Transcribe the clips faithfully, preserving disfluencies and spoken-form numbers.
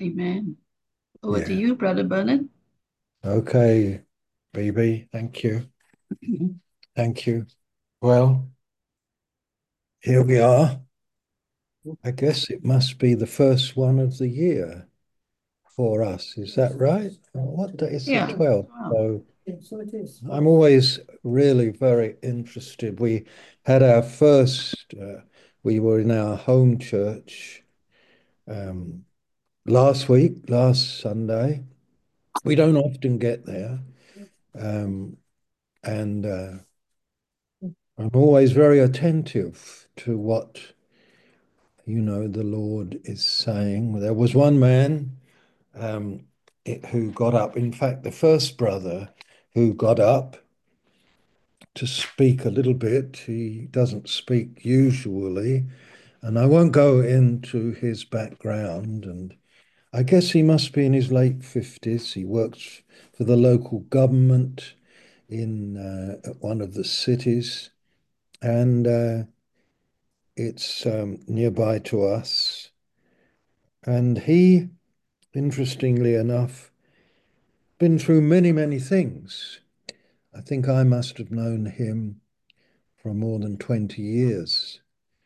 Amen. Over to Yeah. you, Brother Bernard. Okay, B B. Thank you. Thank you. Well, here we are. I guess it must be the first one of the year for us. Is that right? What day is the Yeah. twelfth? Wow. So I'm always really very interested. We had our first, uh, we were in our home church um, last week, last Sunday. We don't often get there. Um, and uh, I'm always very attentive to what, you know, the Lord is saying. There was one man um, it, who got up, in fact, the first brother who got up to speak a little bit. He doesn't speak usually, and I won't go into his background. And I guess he must be in his late fifties. He works for the local government in uh, one of the cities, and uh, it's um, nearby to us. And he, interestingly enough, been through many, many things. I think I must have known him for more than twenty years.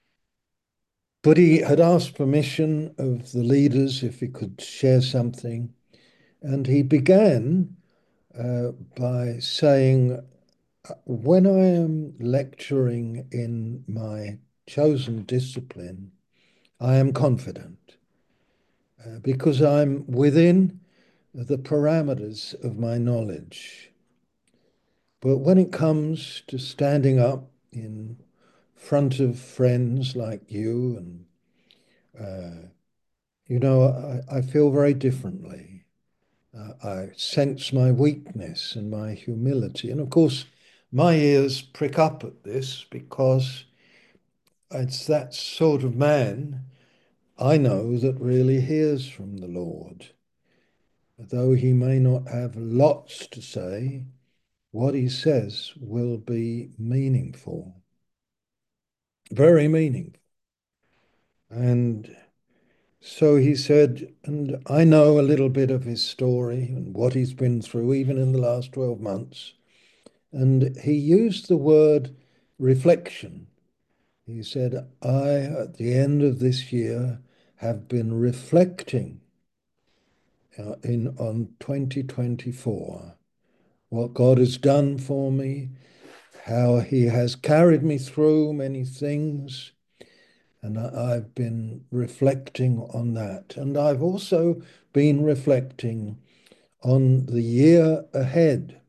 But he had asked permission of the leaders if he could share something. And he began uh, by saying, when I am lecturing in my chosen discipline, I am confident uh, because I'm within the parameters of my knowledge. But when it comes to standing up in front of friends like you, and uh, you know, I, I feel very differently. Uh, I sense my weakness and my humility. And of course, my ears prick up at this because it's that sort of man I know that really hears from the Lord. Though he may not have lots to say, what he says will be meaningful, very meaningful. And so he said, and I know a little bit of his story and what he's been through, even in the last twelve months. And he used the word reflection. He said, I, at the end of this year, have been reflecting uh, in on twenty twenty-four, what God has done for me, how he has carried me through many things. And I, I've been reflecting on that. And I've also been reflecting on the year ahead.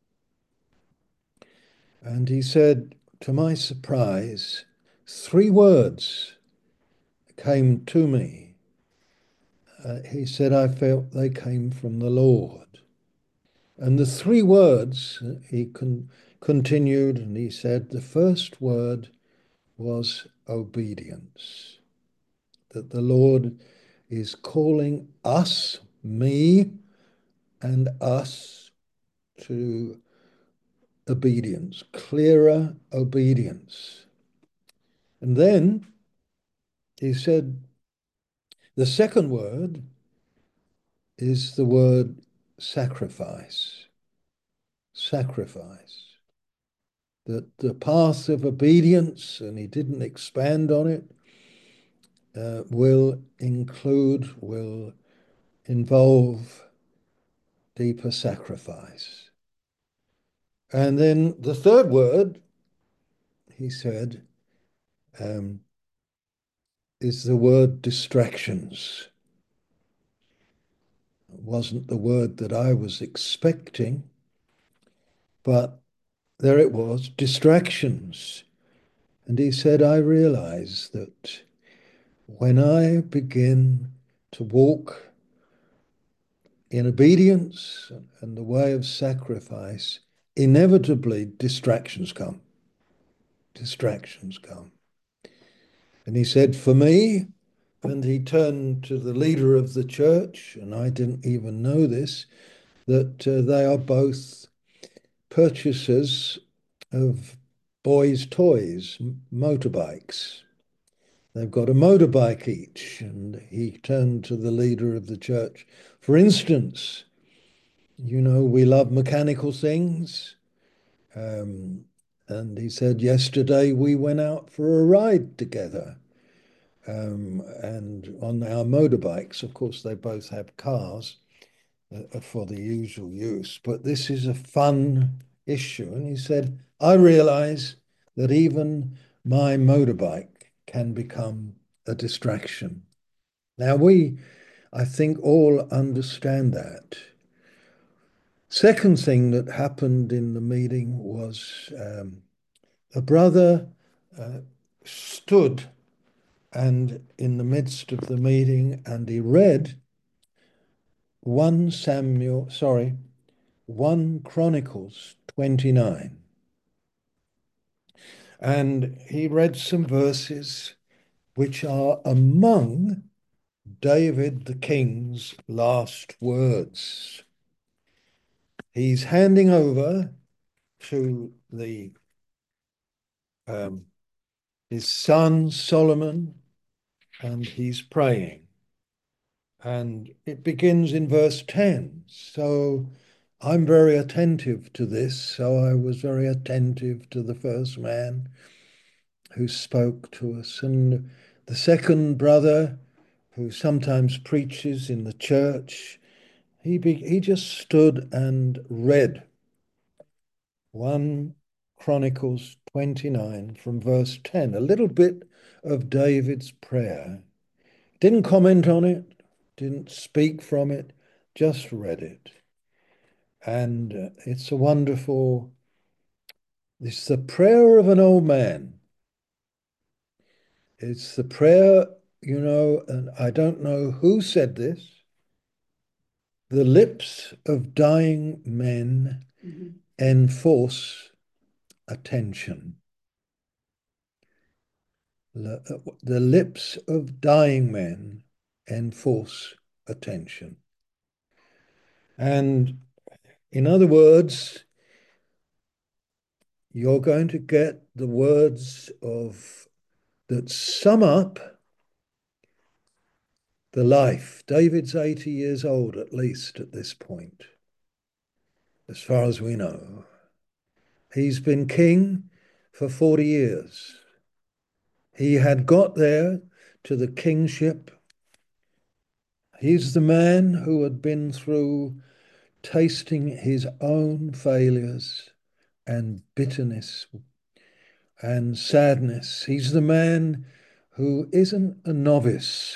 And he said, to my surprise, three words came to me. Uh, he said, I felt they came from the Lord. And the three words, uh, he con continued, and he said, the first word was obedience. That the Lord is calling us, me, and us to obedience, clearer obedience. And then he said, the second word is the word sacrifice. Sacrifice. That the path of obedience, and he didn't expand on it, uh, will include, will involve deeper sacrifice. And then the third word, he said, um, is the word distractions. It wasn't the word that I was expecting, but there it was, distractions. And he said, I realize that when I begin to walk in obedience and the way of sacrifice, inevitably distractions come. Distractions come. And he said, for me, and he turned to the leader of the church, and I didn't even know this, that uh, they are both purchasers of boys' toys, motorbikes. They've got a motorbike each. And he turned to the leader of the church. For instance, you know, we love mechanical things. Um, and he said, yesterday we went out for a ride together. Um, and on our motorbikes, of course, they both have cars uh, for the usual use, but this is a fun issue. And he said, I realize that even my motorbike can become a distraction. Now, we, I think, all understand that. Second thing that happened in the meeting was um, a brother uh, stood and in the midst of the meeting and he read First Samuel, sorry, First Chronicles twenty-nine. And he read some verses which are among David the king's last words. He's handing over to the um, his son Solomon, and he's praying. And it begins in verse ten. So I'm very attentive to this. So I was very attentive to the first man who spoke to us. And the second brother, who sometimes preaches in the church, he, be, he just stood and read First Chronicles twenty-nine from verse ten, a little bit of David's prayer. Didn't comment on it, didn't speak from it, just read it. And uh, it's a wonderful, it's the prayer of an old man. It's the prayer, you know, and I don't know who said this. The lips of dying men mm-hmm. enforce attention. The, the lips of dying men enforce attention. And in other words, you're going to get the words of that sum up the life. David's eighty years old, at least at this point, as far as we know. He's been king for forty years. He had got there to the kingship. He's the man who had been through tasting his own failures and bitterness and sadness. He's the man who isn't a novice.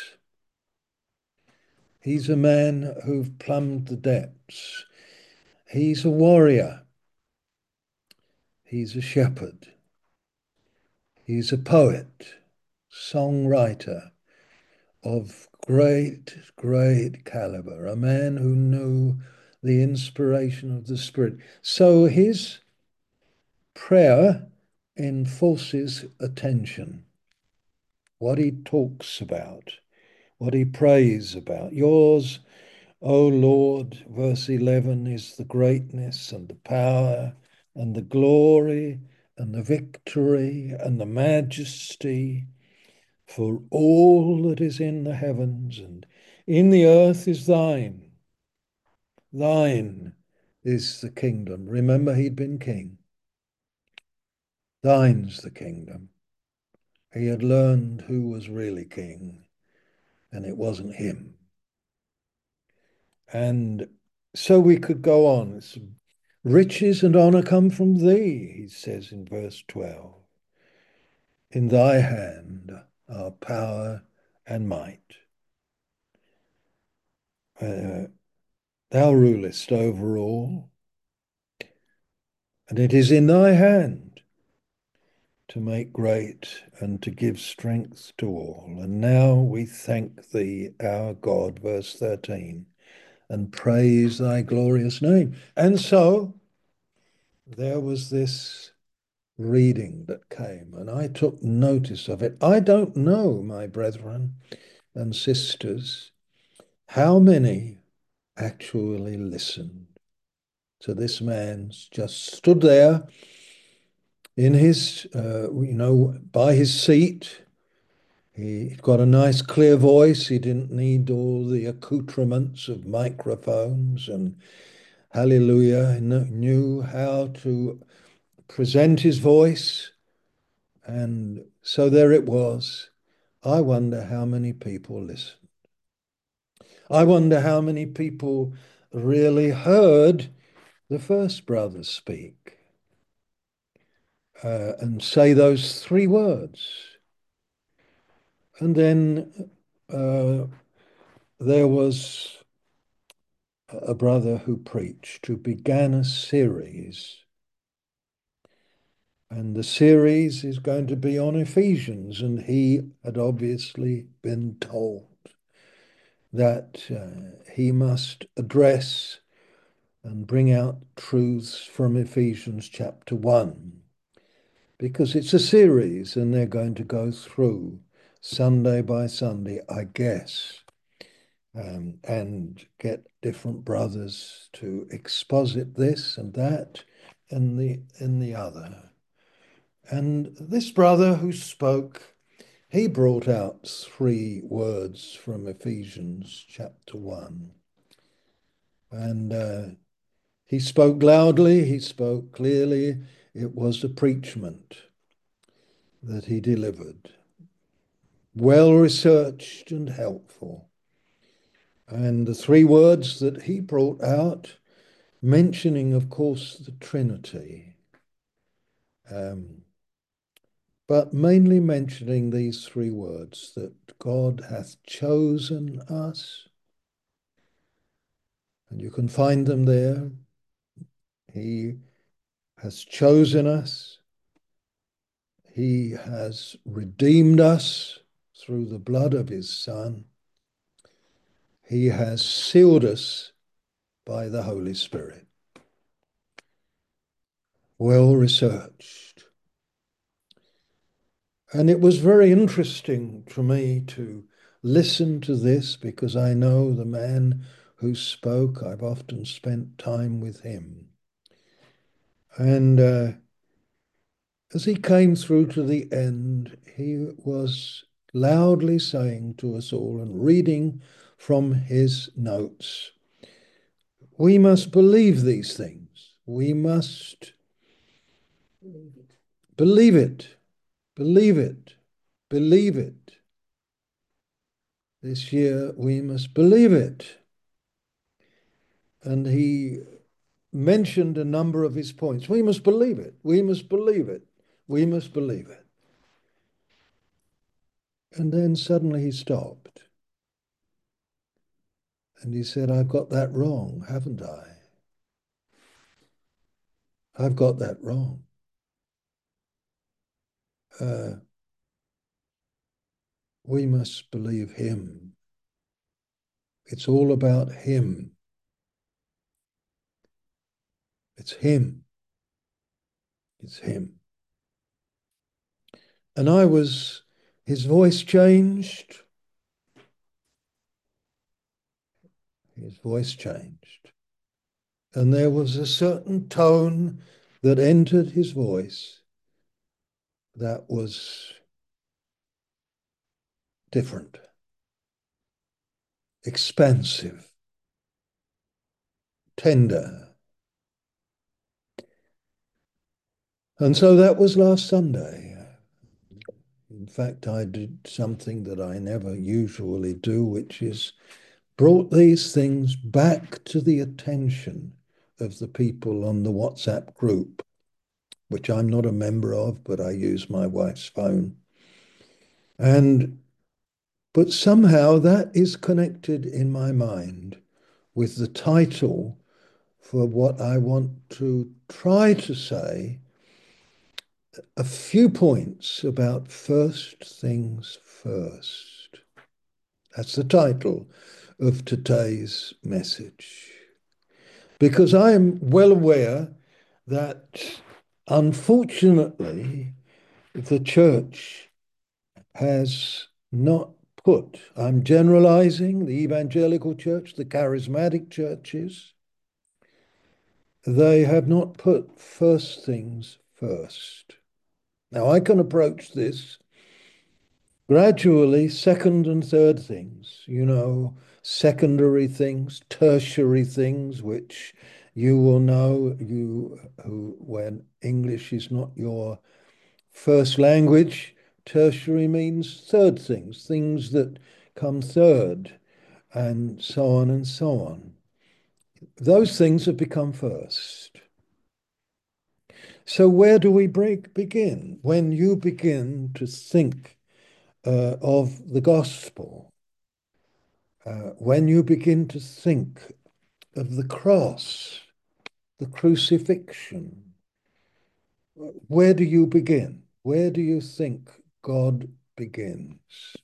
He's a man who's plumbed the depths. He's a warrior. He's a shepherd. He's a poet, songwriter of great, great caliber, a man who knew the inspiration of the Spirit. So his prayer enforces attention. What he talks about, what he prays about. Yours, O Lord, verse eleven, is the greatness and the power and the glory and the victory and the majesty, for all that is in the heavens and in the earth is thine. Thine is the kingdom. Remember, he'd been king. Thine's the kingdom. He had learned who was really king, and it wasn't him. And so we could go on. It's, riches and honor come from thee, he says in verse twelve. In thy hand are power and might. Uh, thou rulest over all, and it is in thy hand to make great and to give strength to all. And now we thank thee, our God, verse thirteen, and praise thy glorious name. And so there was this reading that came, and I took notice of it. I don't know, my brethren and sisters, how many actually listened to this man's just stood there in his, uh, you know, by his seat, He got a nice clear voice. He didn't need all the accoutrements of microphones and hallelujah. He knew how to present his voice. And so there it was. I wonder how many people listen. I wonder how many people really heard the first brother speak uh, and say those three words. And then uh, there was a brother who preached, who began a series. And the series is going to be on Ephesians. And he had obviously been told that uh, he must address and bring out truths from Ephesians chapter one, because it's a series and they're going to go through Sunday by Sunday, I guess, um, and get different brothers to exposit this and that and the and the other. And this brother who spoke, he brought out three words from Ephesians chapter one. And uh, he spoke loudly, he spoke clearly. It was a preachment that he delivered, well researched and helpful. And the three words that he brought out, mentioning, of course, the Trinity, um, but mainly mentioning these three words that God hath chosen us, and you can find them there. He has chosen us. He has redeemed us through the blood of his Son. He has sealed us by the Holy Spirit. Well researched. And it was very interesting to me to listen to this because I know the man who spoke. I've often spent time with him. And uh, as he came through to the end, he was loudly saying to us all and reading from his notes, we must believe these things. We must believe it, believe it, believe it. This year we must believe it. And he mentioned a number of his points. We must believe it. We must believe it. We must believe it. And then suddenly he stopped. And he said, I've got that wrong, haven't I? I've got that wrong. Uh, we must believe him. It's all about him. It's him. It's him. And I was, his voice changed. His voice changed. And there was a certain tone that entered his voice that was different, expansive, tender. And so that was last Sunday. In fact, I did something that I never usually do, which is brought these things back to the attention of the people on the WhatsApp group, which I'm not a member of, but I use my wife's phone. And but somehow that is connected in my mind with the title for what I want to try to say, a few points about first things first. That's the title of today's message. Because I am well aware that unfortunately the church has not put, I'm generalizing, the evangelical church, the charismatic churches, they have not put first things first. Now, I can approach this Gradually, second and third things, you know, secondary things, tertiary things, which you will know, you who, when English is not your first language, tertiary means third things, things that come third, and so on and so on. Those things have become first. So where do we break, begin? When you begin to think uh, of the gospel, uh, when you begin to think of the cross, the crucifixion, where do you begin? Where do you think God begins?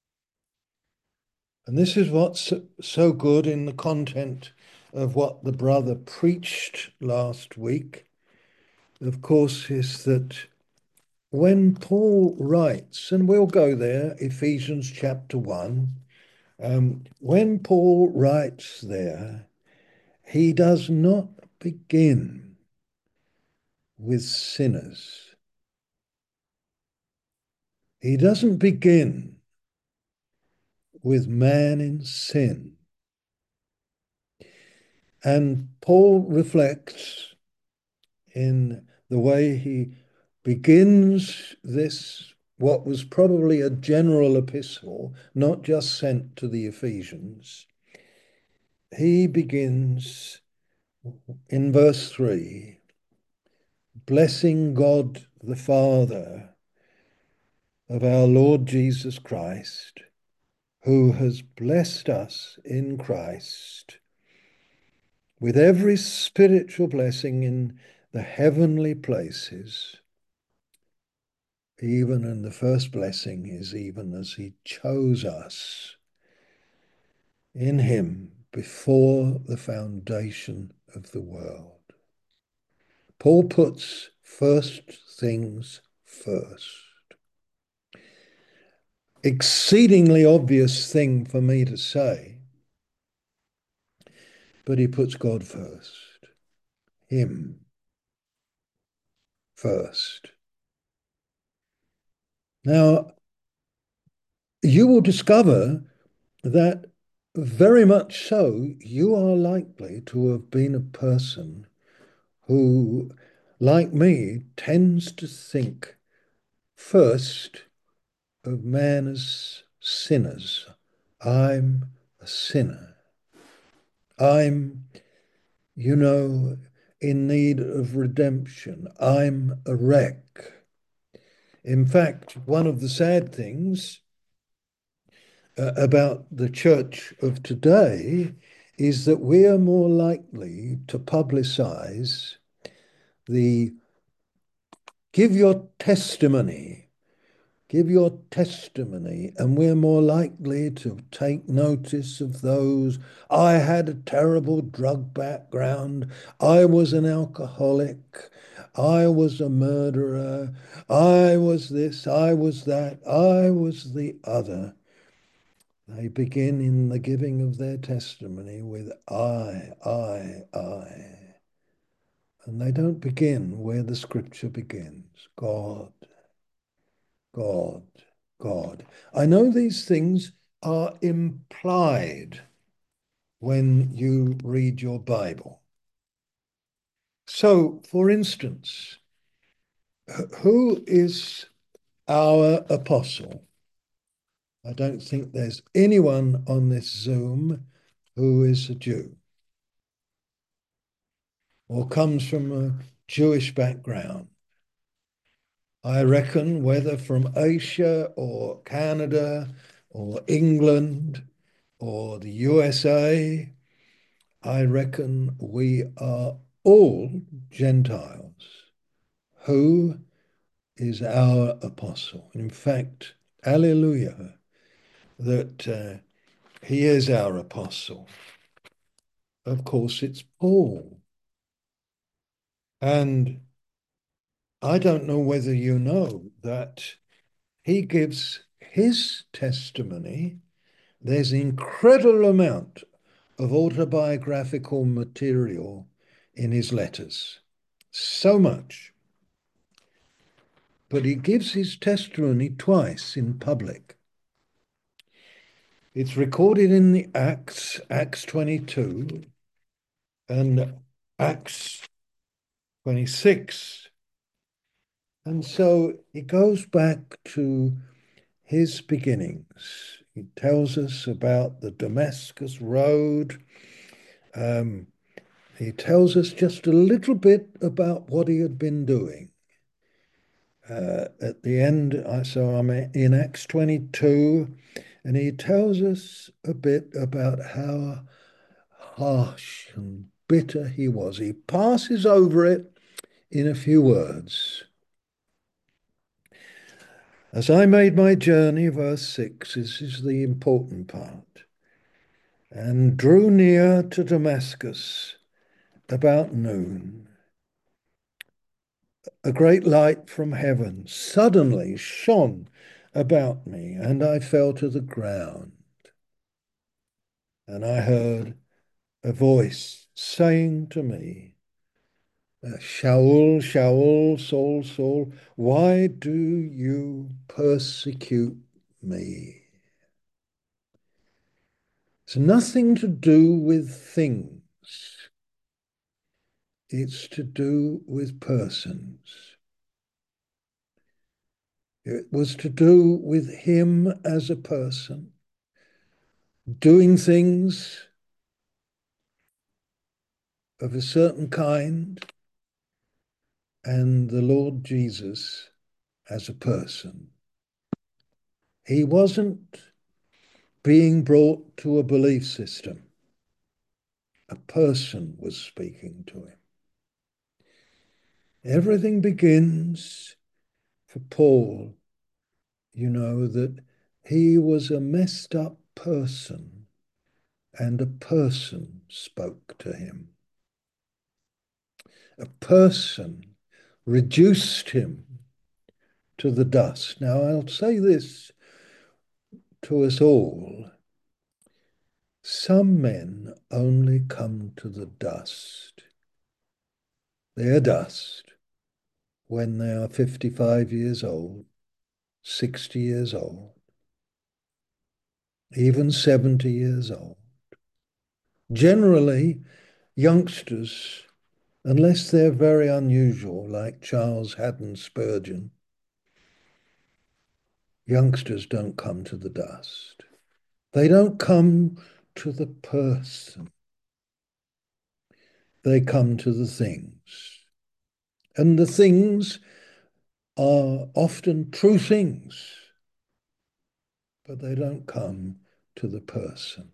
And this is what's so good in the content of what the brother preached last week, of course, is that when Paul writes, and we'll go there, Ephesians chapter one, um, when Paul writes there, he does not begin with sinners. He doesn't begin with man in sin. And Paul reflects in the way he begins this, what was probably a general epistle, not just sent to the Ephesians. He begins in verse three, blessing God the Father of our Lord Jesus Christ, who has blessed us in Christ with every spiritual blessing in the heavenly places. Even in the first blessing is even as he chose us in him before the foundation of the world. Paul puts first things first. Exceedingly obvious thing for me to say, but he puts God first, him first. Now, you will discover that very much so, you are likely to have been a person who, like me, tends to think first of man as sinners. I'm a sinner. I'm, you know, in need of redemption. I'm a wreck. In fact, one of the sad things uh, about the church of today is that we are more likely to publicize the give your testimony, give your testimony, and we're more likely to take notice of those. I had a terrible drug background. I was an alcoholic. I was a murderer. I was this. I was that. I was the other. They begin in the giving of their testimony with I, I, I. And they don't begin where the scripture begins. God, God, God. I know these things are implied when you read your Bible. So, for instance, who is our apostle? I don't think there's anyone on this Zoom who is a Jew or comes from a Jewish background. I reckon whether from Asia or Canada or England or the U S A, I reckon we are all Gentiles. Who is our apostle? In fact, alleluia, that uh, he is our apostle. Of course, it's Paul. And I don't know whether you know that he gives his testimony. There's an incredible amount of autobiographical material in his letters. So much. But he gives his testimony twice in public. It's recorded in the Acts, Acts twenty-two and Acts twenty-six. And so it goes back to his beginnings. He tells us about the Damascus Road. Um, he tells us just a little bit about what he had been doing. Uh, at the end, I so I'm in Acts twenty-two, and he tells us a bit about how harsh and bitter he was. He passes over it in a few words. As I made my journey, verse six, this is the important part, and drew near to Damascus about noon, a great light from heaven suddenly shone about me, and I fell to the ground. And I heard a voice saying to me, Shaul, Shaul, Saul, Saul, why do you persecute me? It's nothing to do with things. It's to do with persons. It was to do with him as a person, doing things of a certain kind, and the Lord Jesus as a person. He wasn't being brought to a belief system. A person was speaking to him. Everything begins for Paul, you know, that he was a messed up person and a person spoke to him. A person reduced him to the dust. Now, I'll say this to us all. Some men only come to the dust. They are dust when they are fifty-five years old, sixty years old, even seventy years old. Generally, youngsters, unless they're very unusual, like Charles Haddon Spurgeon, youngsters don't come to the dust. They don't come to the person. They come to the things. And the things are often true things, but they don't come to the person.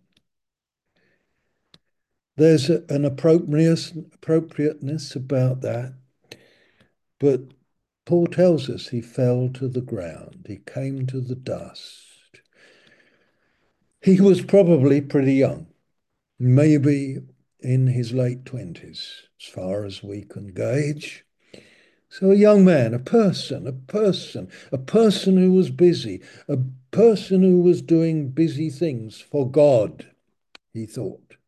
There's a, an appropriateness about that, but Paul tells us he fell to the ground, he came to the dust. He was probably pretty young, maybe in his late twenties, as far as we can gauge. So a young man, a person, a person, a person who was busy, a person who was doing busy things for God, he thought.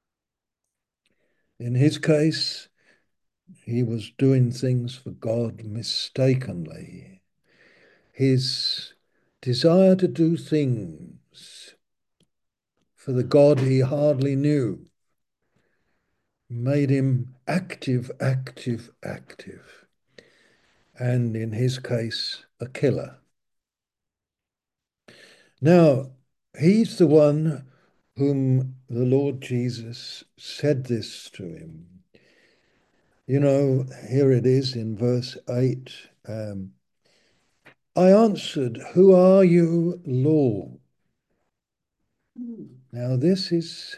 In his case, he was doing things for God mistakenly. His desire to do things for the God he hardly knew made him active, active, active. And in his case, a killer. Now, he's the one whom the Lord Jesus said this to him. You know, here it is in verse eight. Um, I answered, who are you, Lord? Now, this is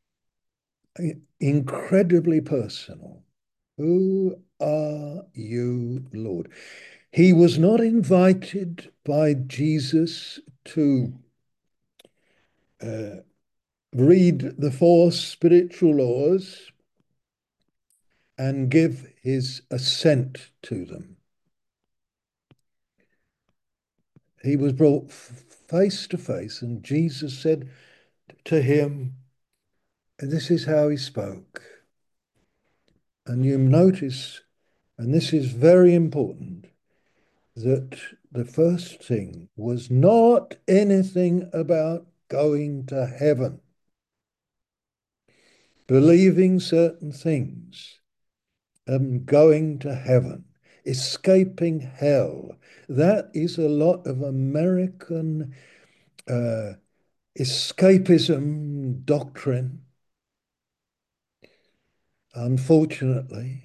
incredibly personal. Who are you, Lord? He was not invited by Jesus to uh, read the four spiritual laws and give his assent to them. He was brought face to face, and Jesus said to him, and this is how he spoke. And you notice, and this is very important, that the first thing was not anything about going to heaven, believing certain things, and going to heaven, escaping hell. That is a lot of American uh, escapism doctrine, unfortunately.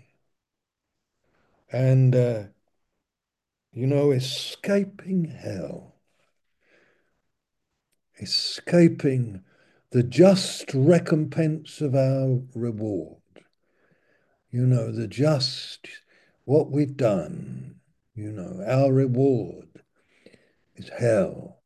And, uh, you know, escaping hell, escaping the just recompense of our reward, you know, the just, what we've done, you know, our reward is hell.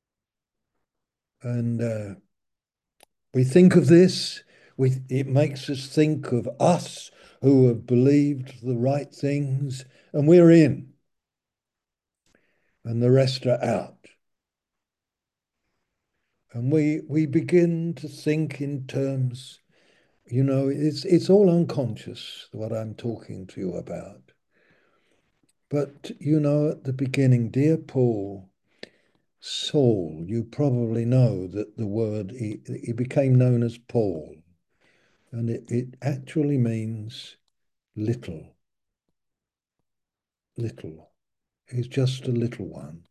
And uh, we think of this, we, it makes us think of us who have believed the right things, and we're in, and the rest are out. And we we begin to think in terms, you know, it's it's all unconscious what I'm talking to you about. But you know, at the beginning, dear Paul, Saul, you probably know that the word he, he became known as Paul, and it, it actually means little, little. He's just a little one.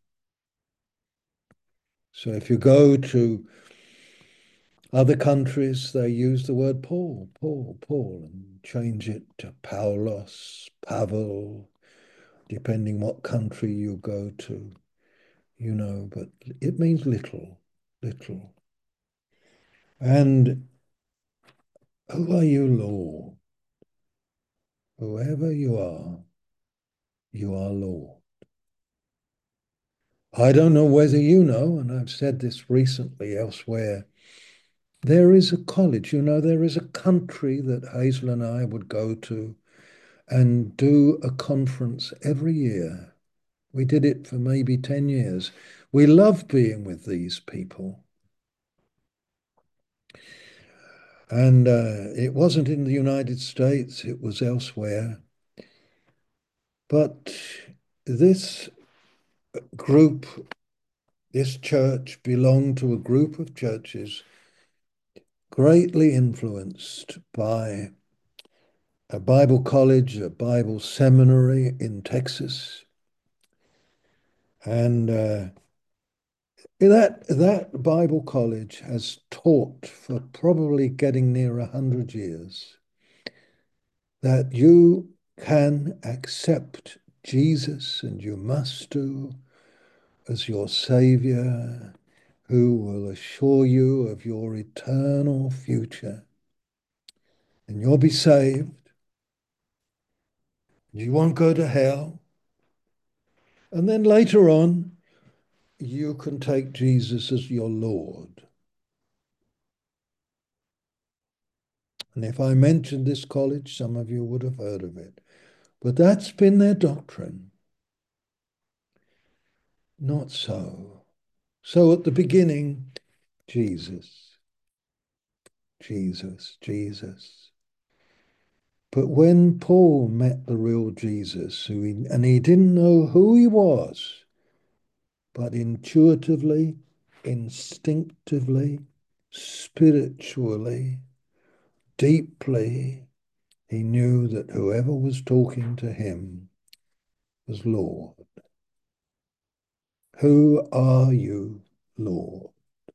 So if you go to other countries, they use the word Paul, Paul, Paul, and change it to Paulos, Pavel, depending what country you go to, you know, but it means little, little. And who are you, Lord? Whoever you are, you are Lord. I don't know whether you know, and I've said this recently elsewhere, there is a college, you know, there is a country that Hazel and I would go to and do a conference every year. We did it for maybe ten years. We love being with these people. And uh, it wasn't in the United States, it was elsewhere. But this group, this church belonged to a group of churches greatly influenced by a Bible college, a Bible seminary in Texas. And uh, that, that Bible college has taught for probably getting near a hundred years that you can accept Jesus, and you must do, as your Savior, who will assure you of your eternal future. And you'll be saved. You won't go to hell. And then later on, you can take Jesus as your Lord. And if I mentioned this college, some of you would have heard of it. But that's been their doctrine. Not so. So at the beginning, Jesus, Jesus, Jesus. But when Paul met the real Jesus, who he, and he didn't know who he was, but intuitively, instinctively, spiritually, deeply, he knew that whoever was talking to him was Lord. Who are you, Lord?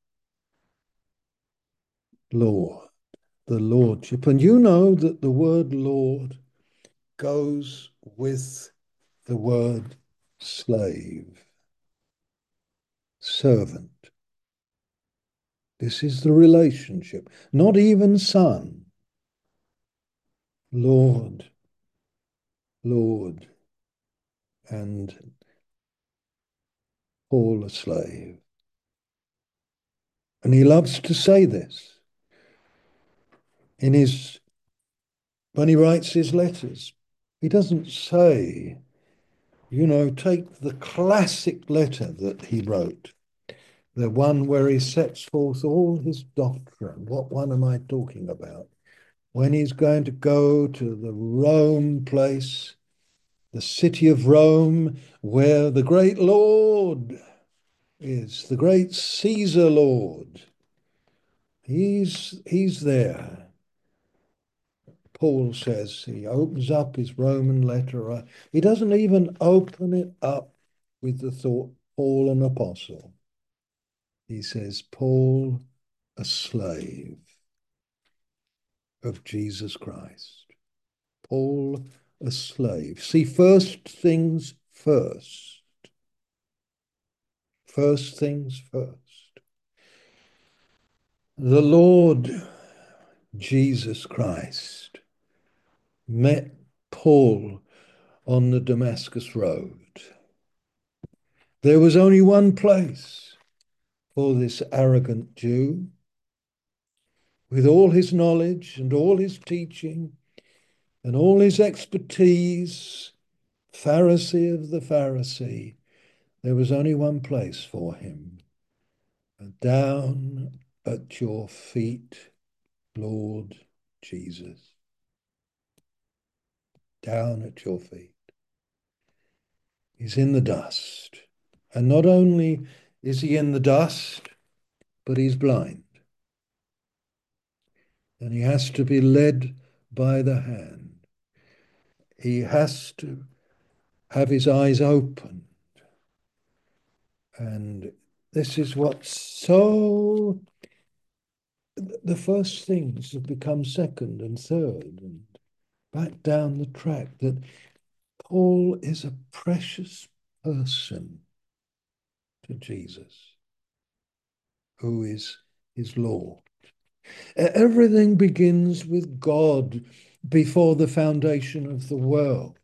Lord, the Lordship. And you know that the word Lord goes with the word slave, servant. This is the relationship, not even son. Lord, Lord, and Paul a slave. And he loves to say this in his, when he writes his letters. He doesn't say, you know, take the classic letter that he wrote, the one where he sets forth all his doctrine. What one am I talking about? When he's going to go to the Rome place, the city of Rome, where the great Lord is the great Caesar Lord. He's he's there. Paul says he opens up his Roman letter. uh, He doesn't even open it up with the thought, Paul, an apostle. He says, Paul, a slave of Jesus Christ. Paul, a slave. See, first things first. First things first. The Lord Jesus Christ met Paul on the Damascus Road. There was only one place for this arrogant Jew, with all his knowledge and all his teaching and all his expertise, Pharisee of the Pharisee. There was only one place for him. Down at your feet, Lord Jesus. Down at your feet. He's in the dust. And not only is he in the dust, but he's blind. And he has to be led by the hand. He has to have his eyes open. And this is what's so, the first things have become second and third and back down the track, that Paul is a precious person to Jesus, who is his Lord. Everything begins with God before the foundation of the world.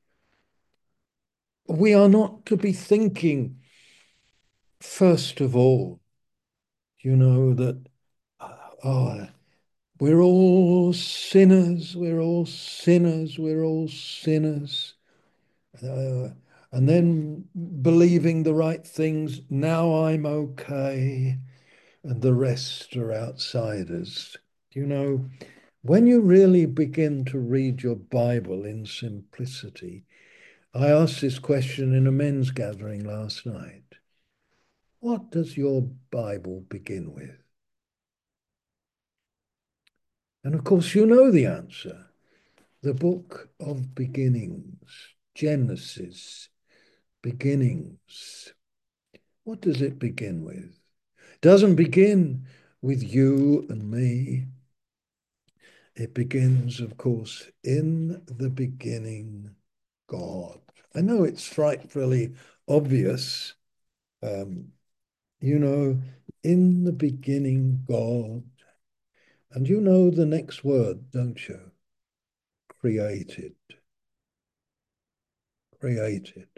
We are not to be thinking, first of all, you know, that, oh, we're all sinners, we're all sinners, we're all sinners. Uh, and then believing the right things, now I'm okay, and the rest are outsiders. You know, when you really begin to read your Bible in simplicity, I asked this question in a men's gathering last night. What does your Bible begin with? And of course, you know the answer. The book of beginnings, Genesis, beginnings. What does it begin with? It doesn't begin with you and me. It begins, of course, in the beginning, God. I know it's frightfully obvious. Um, you know, in the beginning, God. And you know the next word, don't you? Created. Created.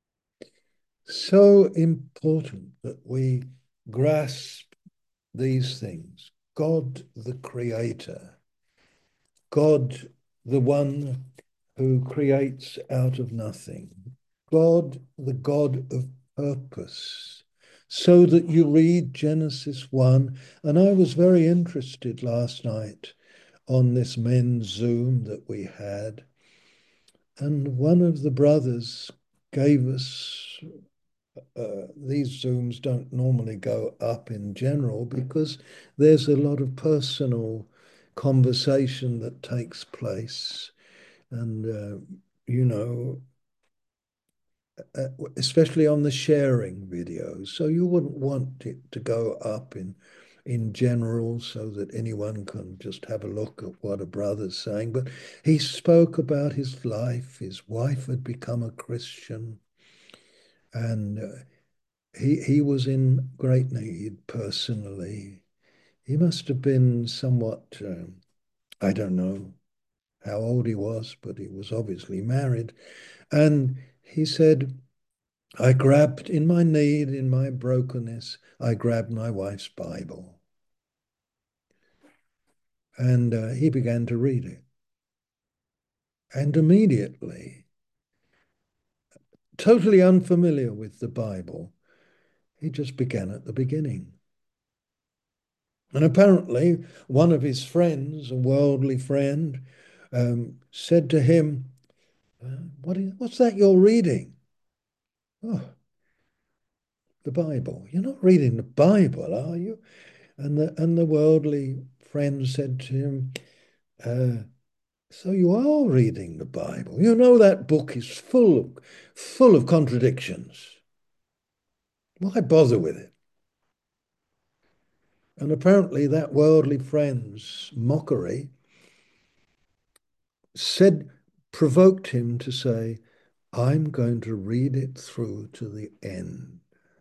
So important that we grasp these things. God, the creator. God, the one who creates out of nothing. God, the God of purpose. So that you read Genesis one, and I was very interested last night on this men's Zoom that we had, and one of the brothers gave us, uh, these Zooms don't normally go up in general because there's a lot of personal conversation that takes place. And, uh, you know, uh, especially on the sharing videos. So you wouldn't want it to go up in in general so that anyone can just have a look at what a brother's saying. But he spoke about his life. His wife had become a Christian, and uh, he he was in great need personally. He must have been somewhat, um, I don't know how old he was, but he was obviously married. And he said, I grabbed in my need, in my brokenness, I grabbed my wife's Bible. And uh, he began to read it. And immediately, totally unfamiliar with the Bible, he just began at the beginning. And apparently, one of his friends, a worldly friend, um, said to him, uh, what is, what's that you're reading? Oh, the Bible. You're not reading the Bible, are you? And the and the worldly friend said to him, uh, so you are reading the Bible. You know that book is full of, full of contradictions. Why bother with it? And apparently that worldly friend's mockery said, provoked him to say, I'm going to read it through to the end.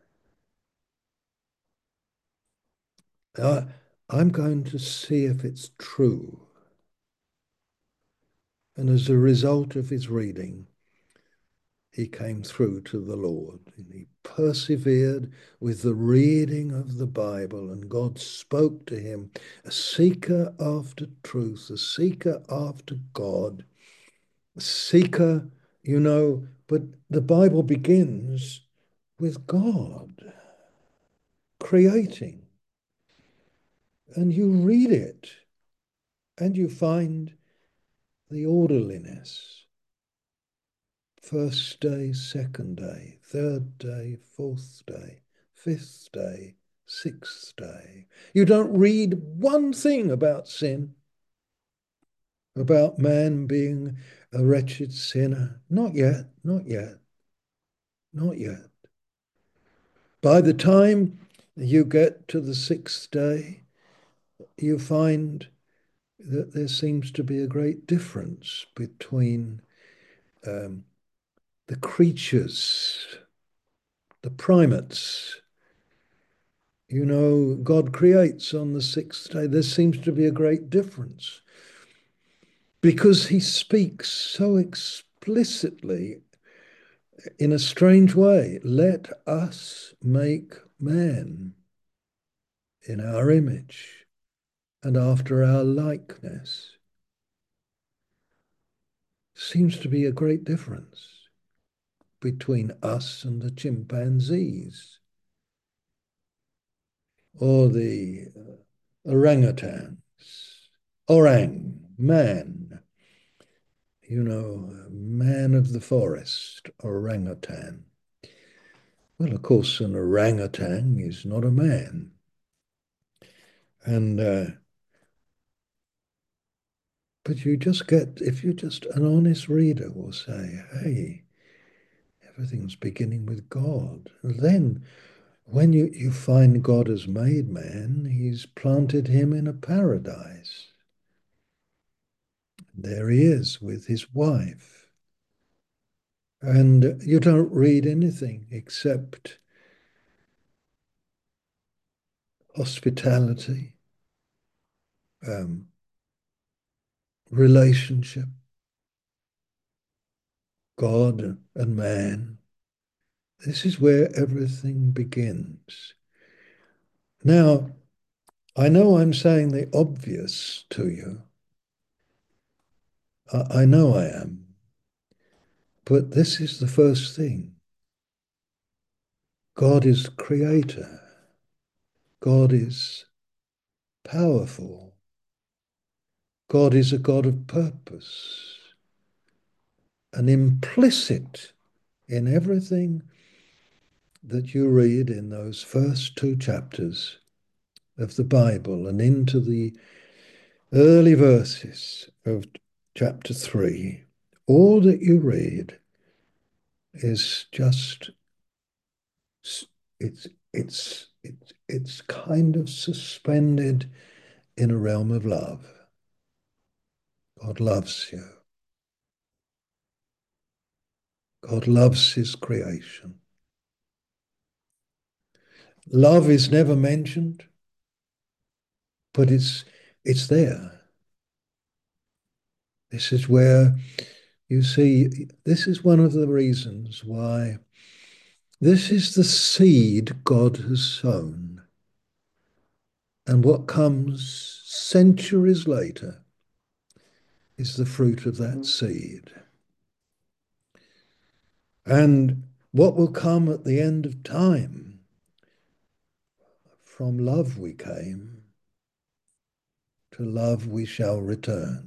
I, I'm going to see if it's true. And as a result of his reading, he came through to the Lord. And he persevered with the reading of the Bible, and God spoke to him, a seeker after truth, a seeker after God, a seeker, you know, but the Bible begins with God creating. And you read it and you find the orderliness. First day, second day, third day, fourth day, fifth day, sixth day. You don't read one thing about sin, about man being a wretched sinner. Not yet, not yet, not yet. By the time you get to the sixth day, you find that there seems to be a great difference between um, the creatures, the primates. You know, God creates on the sixth day. There seems to be a great difference because he speaks so explicitly in a strange way. Let us make man in our image and after our likeness. Seems to be a great difference between us and the chimpanzees or the uh, orangutans, orang, man, you know, man of the forest, orangutan. Well, of course, an orangutan is not a man. And, uh, but you just get, if you're just an honest reader, will say, hey, everything's beginning with God. And then when you, you find God has made man, he's planted him in a paradise. There he is with his wife. And you don't read anything except hospitality, um, relationship, God and man. This is where everything begins. Now, I know I'm saying the obvious to you. I, I know I am. But this is the first thing. God is creator. God is powerful. God is a God of purpose. And implicit in everything that you read in those first two chapters of the Bible and into the early verses of chapter three, all that you read is just it's it's it's it's kind of suspended in a realm of love. God loves you. God loves his creation. Love is never mentioned, but it's it's there. This is where you see, this is one of the reasons why this is the seed God has sown. And what comes centuries later is the fruit of that seed. And what will come at the end of time? From love we came, to love we shall return.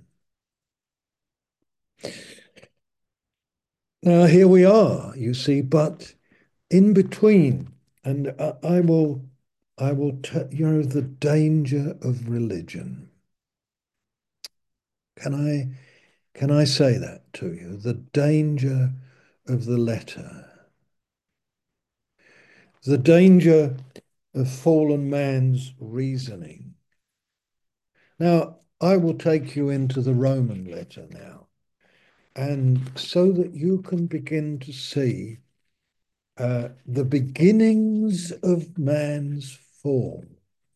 Now, here we are, you see, but in between And I, I will, I will tell you know the danger of religion. Can I, can I say that to you? The danger of the letter, the danger of fallen man's reasoning. Now, I will take you into the Roman letter now, and so that you can begin to see uh, the beginnings of man's fall.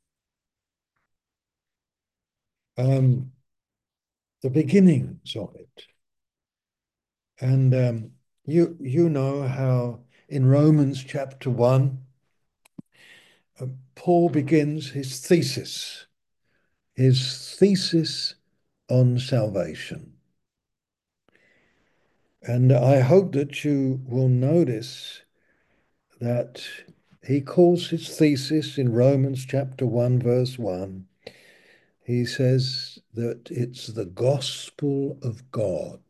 Um, the beginnings of it. And um, you you know how in Romans chapter one, uh, Paul begins his thesis, his thesis on salvation. And I hope that you will notice that he calls his thesis in Romans chapter one, verse one. He says that it's the gospel of God.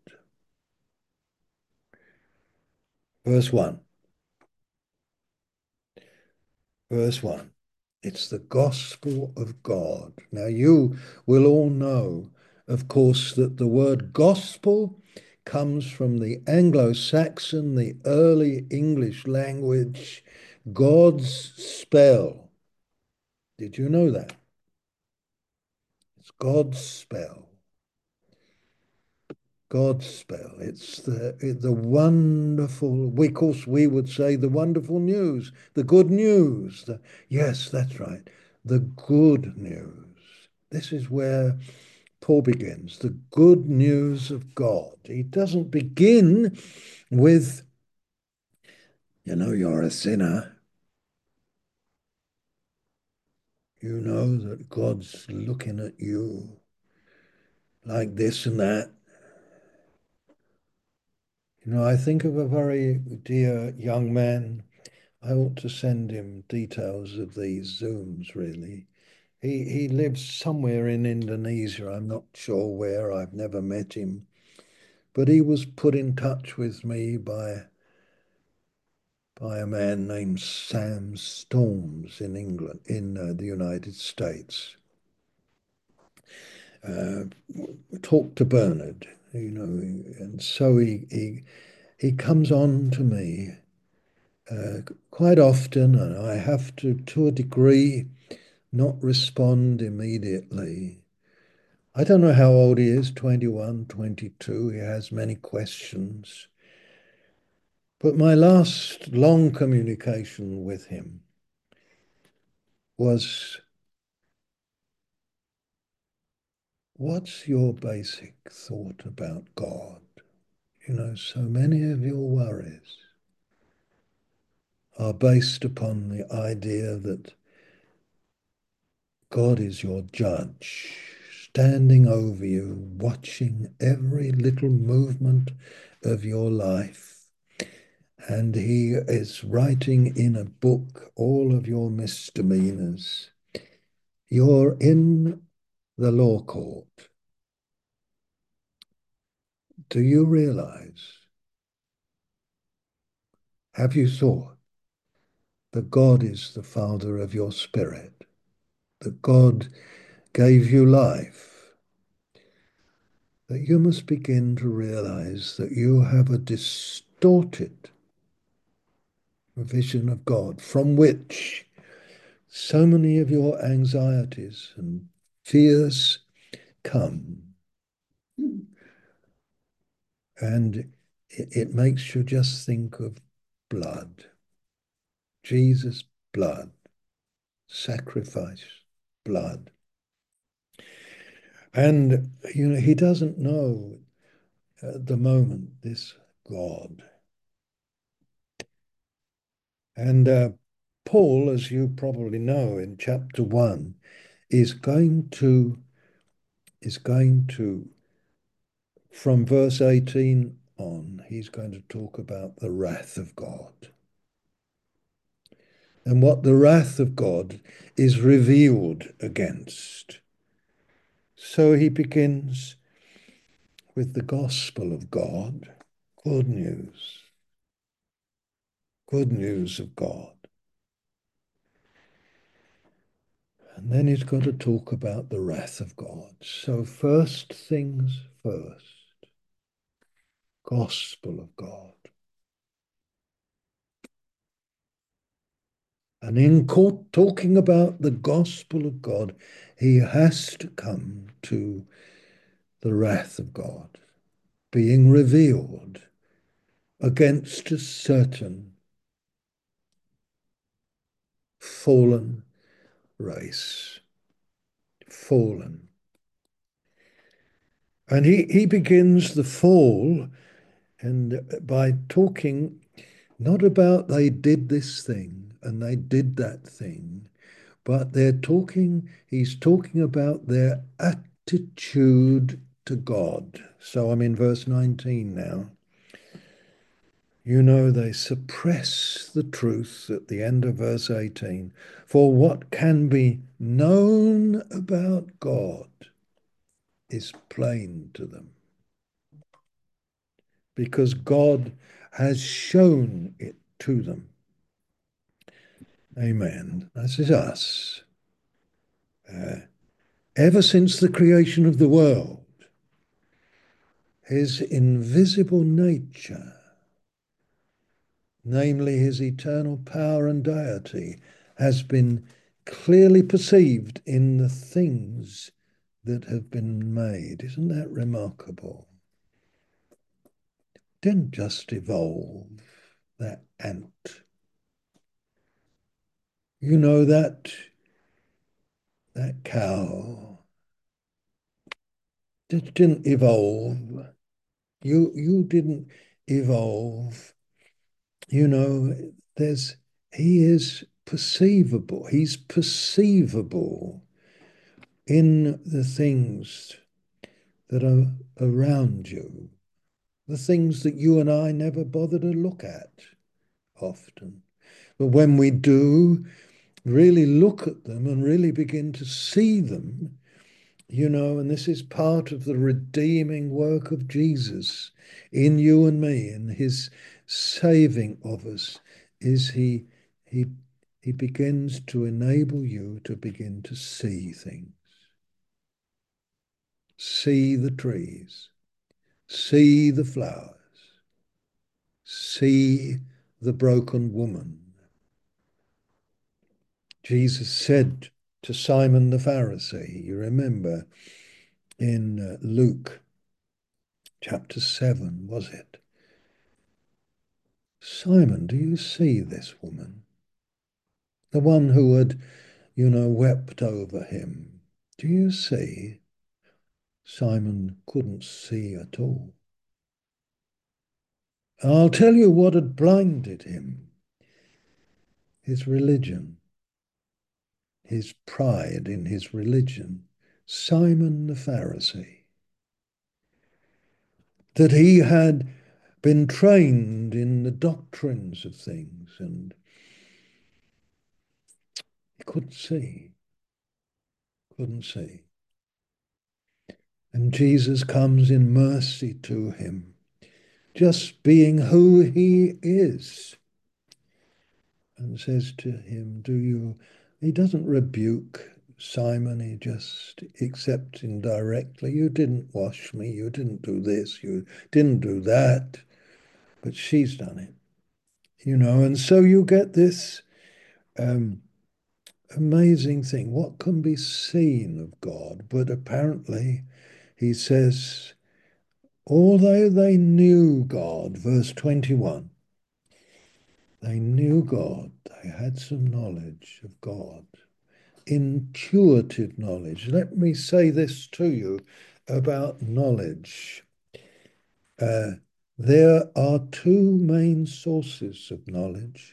Verse one, verse one. It's the gospel of God. Now, you will all know, of course, that the word gospel comes from the Anglo-Saxon, the early English language, God's spell. Did you know that? It's God's spell. God's spell. It's the the wonderful. We, of course, we would say the wonderful news, the good news. The, yes, that's right. The good news. This is where Paul begins. The good news of God. He doesn't begin with, you know, you're a sinner. You know that God's looking at you like this and that. You know, I think of a very dear young man. I ought to send him details of these Zooms, really. He he lives somewhere in Indonesia. I'm not sure where. I've never met him. But he was put in touch with me by by a man named Sam Storms in England, in uh, the United States. Uh, talked to Bernard, you know, and so he he he comes on to me uh, quite often, and I have to, to a degree, not respond immediately. I don't know how old he is, twenty-one, twenty-two. He has many questions. But my last long communication with him was, what's your basic thought about God? You know, so many of your worries are based upon the idea that God is your judge, standing over you, watching every little movement of your life. And he is writing in a book all of your misdemeanors. You're in the law court. Do you realize, have you thought that God is the Father of your spirit, that God gave you life, that you must begin to realize that you have a distorted vision of God from which so many of your anxieties and fears come. And it, it makes you just think of blood, Jesus' blood, sacrifice, blood. And, you know, he doesn't know at the moment this God. And uh, Paul, as you probably know, in chapter one, is going to is going to from verse eighteen on, he's going to talk about the wrath of God and what the wrath of God is revealed against. So he begins with the gospel of God, good news, good news of God. And then he's got to talk about the wrath of God. So, first things first, gospel of God. And in court, talking about the gospel of God, he has to come to the wrath of God being revealed against a certain fallen race. Fallen. And he, he begins the fall and by talking not about they did this thing and they did that thing, but they're talking, he's talking about their attitude to God. So I'm in verse nineteen now. You know, they suppress the truth at the end of verse eighteen. For what can be known about God is plain to them, because God has shown it to them. Amen. This is us. Uh, ever since the creation of the world, his invisible nature, namely his eternal power and deity, has been clearly perceived in the things that have been made. Isn't that remarkable? Didn't just evolve that ant. You know that that cow that didn't evolve. You you didn't evolve. You know, there's he is perceivable. He's perceivable in the things that are around you, the things that you and I never bother to look at often. But when we do really look at them and really begin to see them, you know, and this is part of the redeeming work of Jesus in you and me, and his saving of us, is he he he begins to enable you to begin to see things, see the trees, see the flowers, see the broken woman. Jesus said to Simon the Pharisee, you remember in uh, Luke chapter seven, was it? Simon, do you see this woman? The one who had, you know, wept over him. Do you see? Simon couldn't see at all. I'll tell you what had blinded him: his religion, his pride in his religion. Simon the Pharisee, that he had been trained in the doctrines of things and he couldn't see, couldn't see. And Jesus comes in mercy to him, just being who he is, and says to him, do you, he doesn't rebuke Simon, he just accepts indirectly, you didn't wash me, you didn't do this, you didn't do that, but she's done it, you know. And so you get this um, amazing thing. What can be seen of God? But apparently, he says, although they knew God, verse twenty-one, they knew God, they had some knowledge of God, intuitive knowledge. Let me say this to you about knowledge. Uh, there are two main sources of knowledge.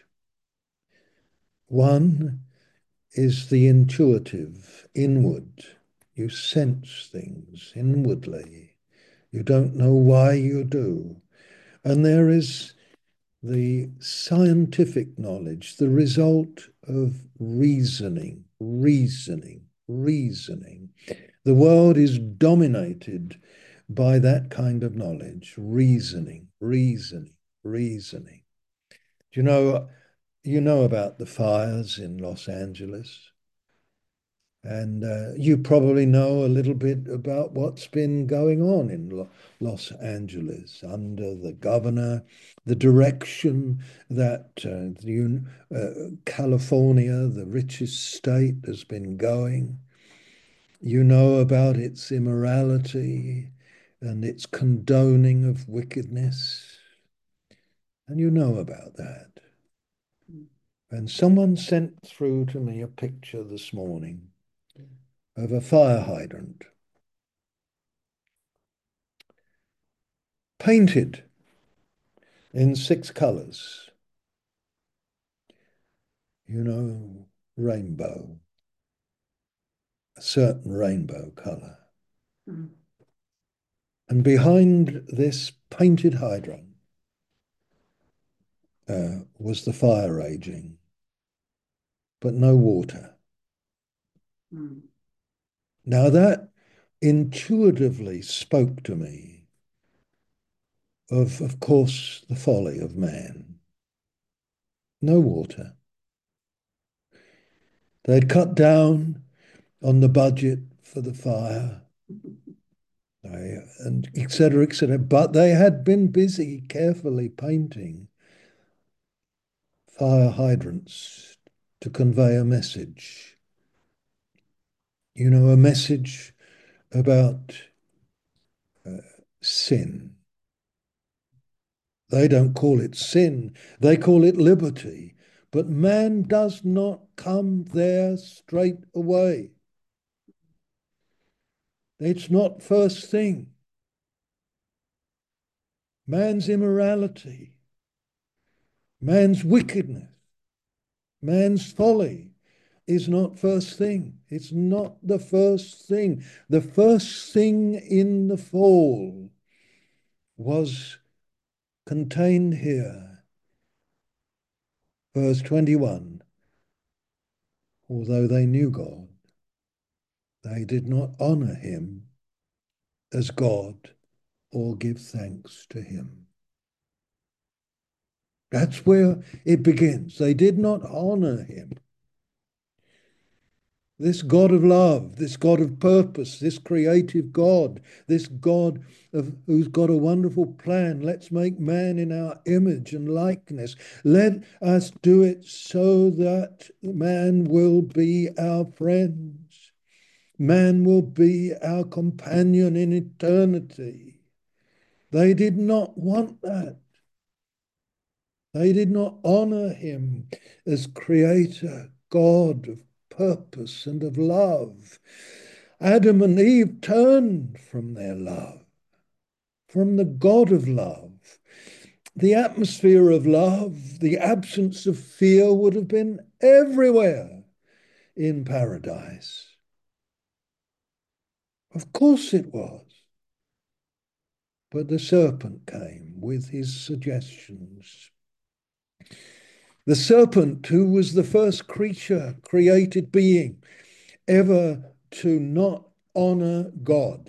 One is the intuitive, inward. You sense things inwardly. You don't know why you do. And there is the scientific knowledge, the result of reasoning, reasoning, reasoning. The world is dominated by that kind of knowledge, reasoning, reasoning, reasoning. Do you know, you know about the fires in Los Angeles? And uh, you probably know a little bit about what's been going on in Lo Los Angeles under the governor, the direction that uh, the, uh, California, the richest state, has been going. You know about its immorality and its condoning of wickedness, and you know about that. And someone sent through to me a picture this morning of a fire hydrant painted in six colors, you know, rainbow, a certain rainbow color. Mm. And behind this painted hydrant uh, was the fire raging, but no water. Mm. Now that intuitively spoke to me of, of course, the folly of man. No water. They'd cut down on the budget for the fire, they, and et cetera, et cetera. But they had been busy carefully painting fire hydrants to convey a message. You know, a message about uh, sin. They don't call it sin, they call it liberty. But man does not come there straight away. It's not first thing. Man's immorality, man's wickedness, man's folly is not first thing. It's not the first thing. The first thing in the fall was contained here. Verse twenty-one, although they knew God, they did not honor him as God or give thanks to him. That's where it begins. They did not honor him. This God of love, this God of purpose, this creative God, this God of, who's got a wonderful plan. Let's make man in our image and likeness. Let us do it so that man will be our friends. Man will be our companion in eternity. They did not want that. They did not honor him as creator, God of purpose and of love. Adam and Eve turned from their love, from the God of love. The atmosphere of love, the absence of fear would have been everywhere in paradise. Of course it was. But the serpent came with his suggestions. The serpent, who was the first creature, created being, ever to not honor God.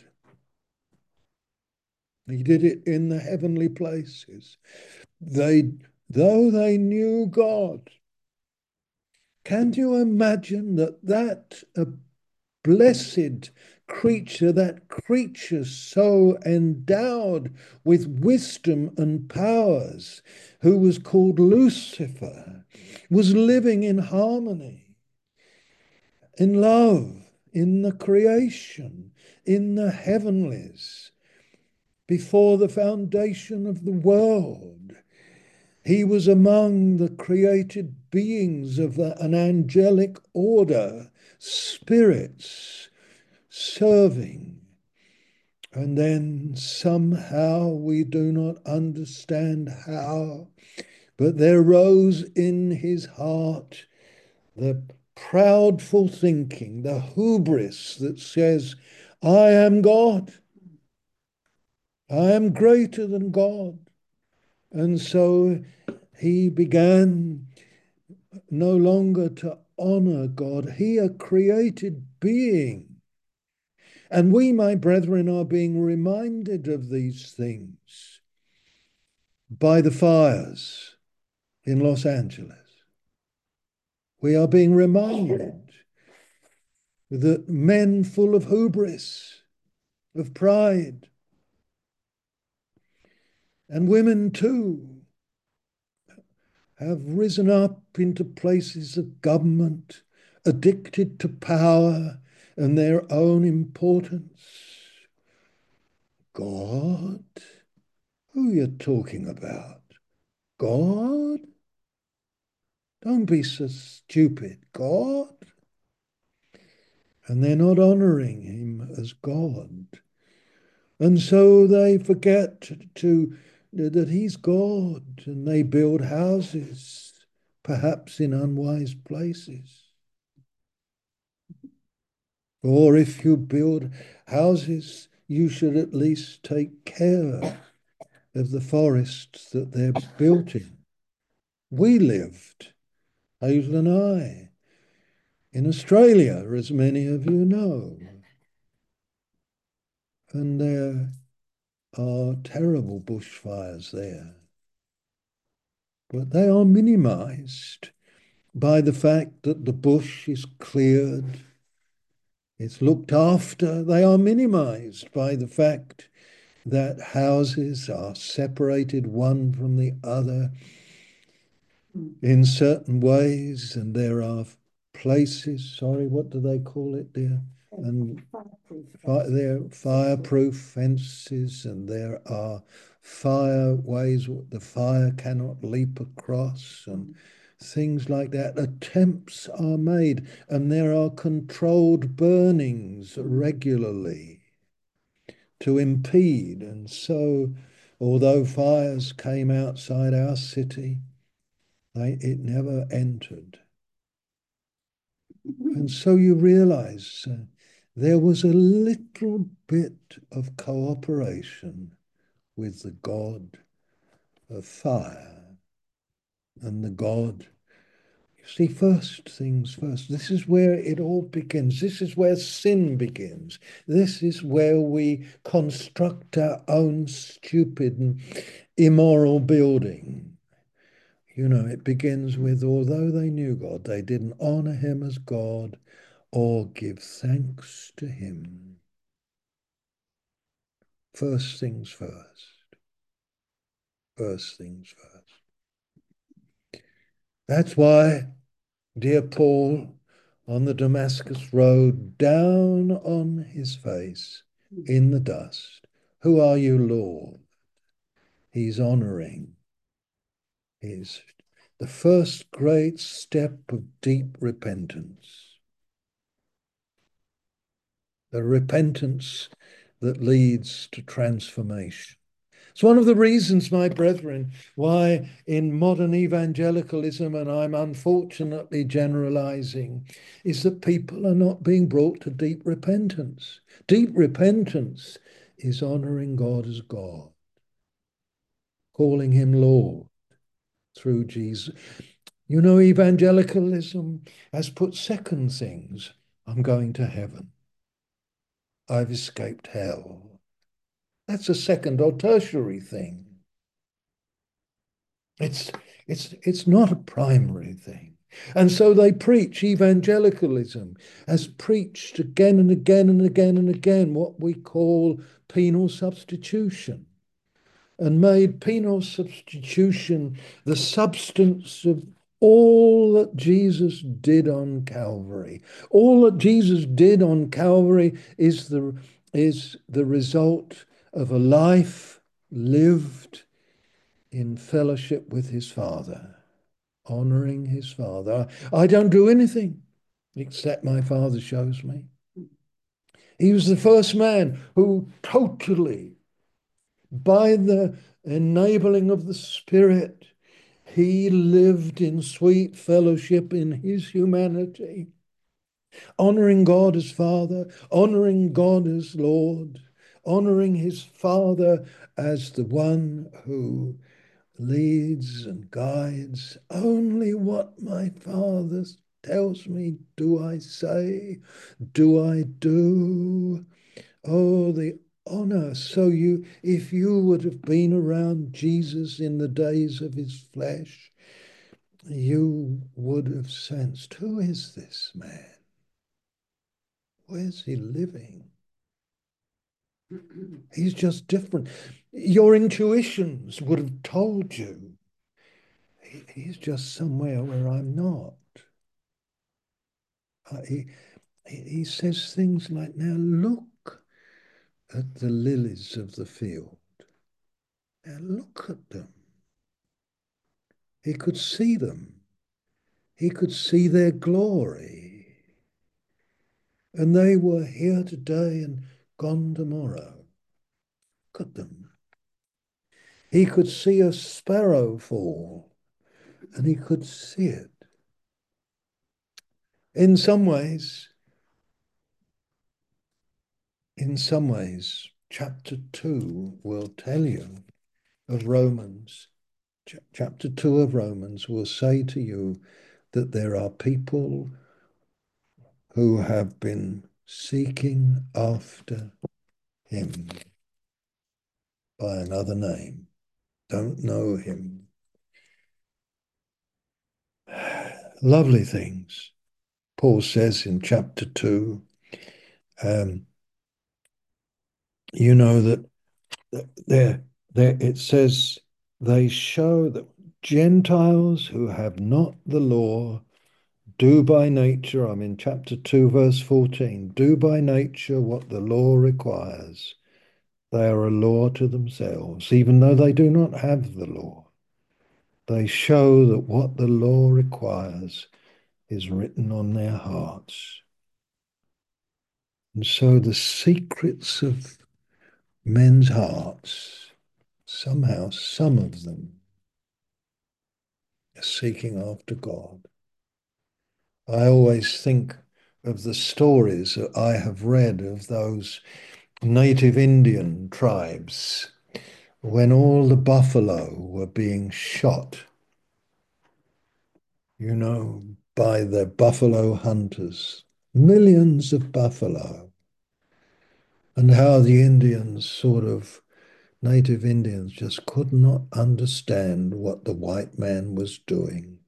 He did it in the heavenly places. They, though they knew God, can you imagine that that a blessed creature, that creature so endowed with wisdom and powers, who was called Lucifer, was living in harmony, in love, in the creation, in the heavenlies, before the foundation of the world? He was among the created beings of an angelic order, spirits serving. And then somehow, we do not understand how, but there rose in his heart the proudful thinking, the hubris that says, I am God. I am greater than God. And so he began no longer to honor God. He, a created being. And we, my brethren, are being reminded of these things by the fires in Los Angeles. We are being reminded that men full of hubris, of pride, and women too, have risen up into places of government, addicted to power and their own importance. God? Who are you talking about? God? Don't be so stupid. God? And they're not honoring him as God. And so they forget to, to that he's God, and they build houses, perhaps in unwise places. Or if you build houses, you should at least take care of the forests that they're built in. We lived, Hazel and I, in Australia, as many of you know. And there are terrible bushfires there. But they are minimized by the fact that the bush is cleared, it's looked after. They are minimized by the fact that houses are separated one from the other in certain ways, and there are places, sorry, what do they call it there? And fi- there are fireproof fences, and there are fire ways the fire cannot leap across, and things like that. Attempts are made, and there are controlled burnings regularly to impede. And so, although fires came outside our city, they, it never entered. And so you realize uh, there was a little bit of cooperation with the God of fire and the God. You see, first things first. This is where it all begins. This is where sin begins. This is where we construct our own stupid and immoral building. You know, it begins with, although they knew God, they didn't honor him as God or give thanks to him. First things first. First things first. That's why, dear Paul, on the Damascus road, down on his face in the dust, who are you, Lord? He's honoring his the first great step of deep repentance. The repentance that leads to transformation. It's one of the reasons, my brethren, why in modern evangelicalism, and I'm unfortunately generalizing, is that people are not being brought to deep repentance. Deep repentance is honoring God as God, calling him Lord through Jesus. You know, evangelicalism has put second things. I'm going to heaven. I've escaped hell. That's a second or tertiary thing. It's it's it's not a primary thing. And so they preach evangelicalism, has preached again and again and again and again what we call penal substitution, and made penal substitution the substance of all that Jesus did on Calvary. All that Jesus did on Calvary is the is the result of a life lived in fellowship with his Father, honoring his Father. I don't do anything except my Father shows me. He was the first man who totally, by the enabling of the Spirit, he lived in sweet fellowship in his humanity, honoring God as Father, honoring God as Lord, honoring his Father as the one who leads and guides. Only what my Father tells me do I say, do I do. Oh, the honor. So you, if you would have been around Jesus in the days of his flesh, you would have sensed, who is this man? Where's he living? He's just different. Your intuitions would have told you he, he's just somewhere where I'm not. Uh, he, he he says things like, now look at the lilies of the field. Now look at them. He could see them. He could see their glory. And they were here today and gone tomorrow. Look at them. He could see a sparrow fall, and he could see it. In some ways, in some ways, chapter two will tell you of Romans. Ch- chapter two of Romans will say to you that there are people who have been seeking after him by another name, don't know him. Lovely things. Paul says in chapter two, um, you know that there, there it says they show that Gentiles who have not the law do by nature, I'm in chapter two, verse fourteen, do by nature what the law requires. They are a law to themselves, even though they do not have the law. They show that what the law requires is written on their hearts. And so the secrets of men's hearts, somehow, some of them are seeking after God. I always think of the stories that I have read of those native Indian tribes when all the buffalo were being shot, you know, by the buffalo hunters, millions of buffalo, and how the Indians sort of, native Indians just could not understand what the white man was doing.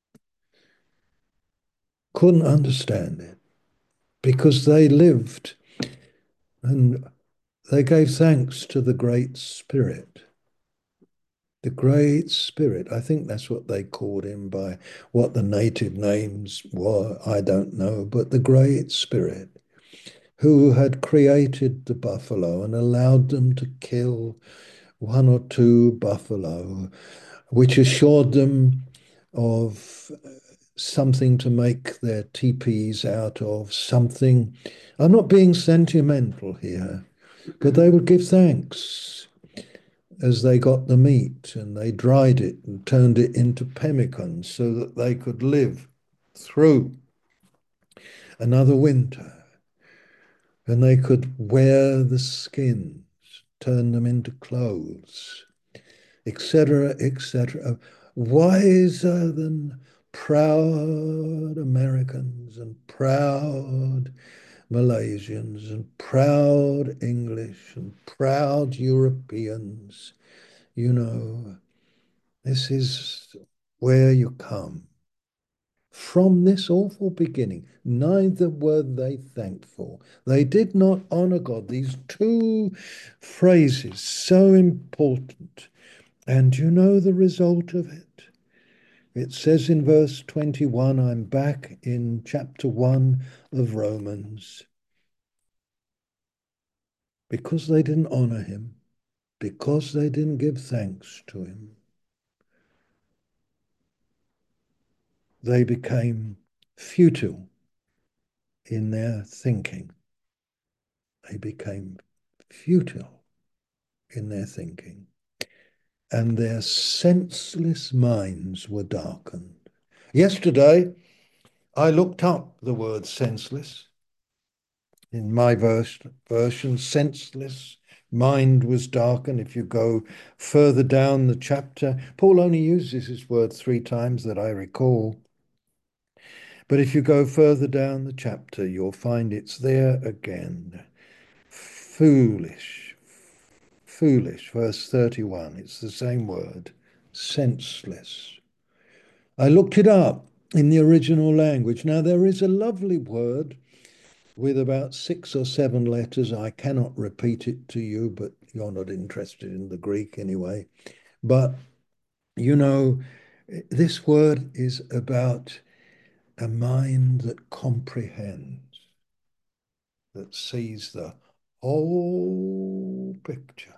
Couldn't understand it because they lived and they gave thanks to the Great Spirit. The Great Spirit, I think that's what they called him by what the native names were, I don't know, but the Great Spirit who had created the buffalo and allowed them to kill one or two buffalo, which assured them of something to make their teepees out of, something. I'm not being sentimental here, but they would give thanks as they got the meat and they dried it and turned it into pemmican so that they could live through another winter and they could wear the skins, turn them into clothes, et cetera, et cetera. Wiser than proud Americans and proud Malaysians and proud English and proud Europeans. You know, this is where you come. From this awful beginning, neither were they thankful. They did not honor God. These two phrases, so important. And you know the result of it? It says in verse twenty-one, I'm back in chapter one of Romans. Because they didn't honor him, because they didn't give thanks to him, they became futile in their thinking. They became futile in their thinking, and their senseless minds were darkened. Yesterday, I looked up the word senseless. In my verse, version, senseless mind was darkened. If you go further down the chapter, Paul only uses this word three times that I recall. But if you go further down the chapter, you'll find it's there again. Foolish, foolish, verse thirty-one. It's the same word, senseless. I looked it up in the original language. Now, there is a lovely word with about six or seven letters. I cannot repeat it to you, but you're not interested in the Greek anyway. But, you know, this word is about a mind that comprehends, that sees the whole picture,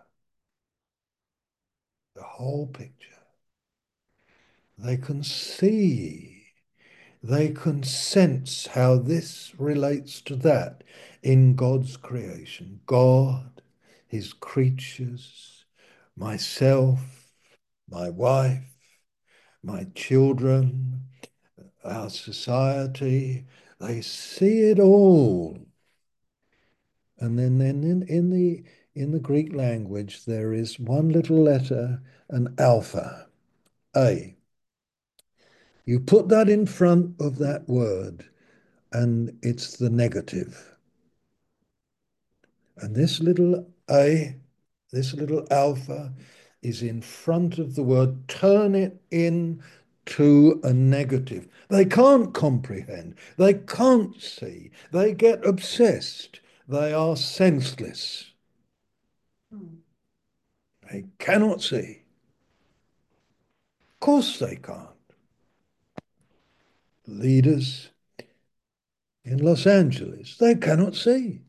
the whole picture. They can see, they can sense how this relates to that in God's creation. God, his creatures, myself, my wife, my children, our society, they see it all. And then, then in, in the in the Greek language, there is one little letter, an alpha, A. You put that in front of that word, and it's the negative. And this little A, this little alpha, is in front of the word. Turn it into a negative. They can't comprehend. They can't see. They get obsessed. They are senseless. They cannot see. Of course they can't. Leaders in Los Angeles, they cannot see.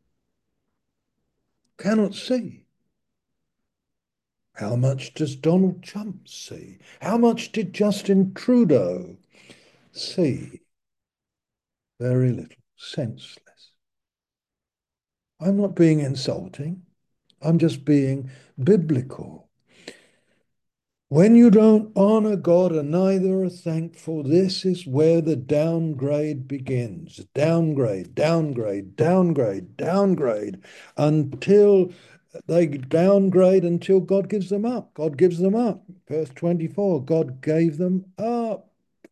Cannot see. How much does Donald Trump see? How much did Justin Trudeau see? Very little. Senseless. I'm not being insulting. I'm just being biblical. When you don't honor God and neither are thankful, this is where the downgrade begins. Downgrade, downgrade, downgrade, downgrade, until they downgrade until God gives them up. God gives them up. Verse twenty-four, God gave them up.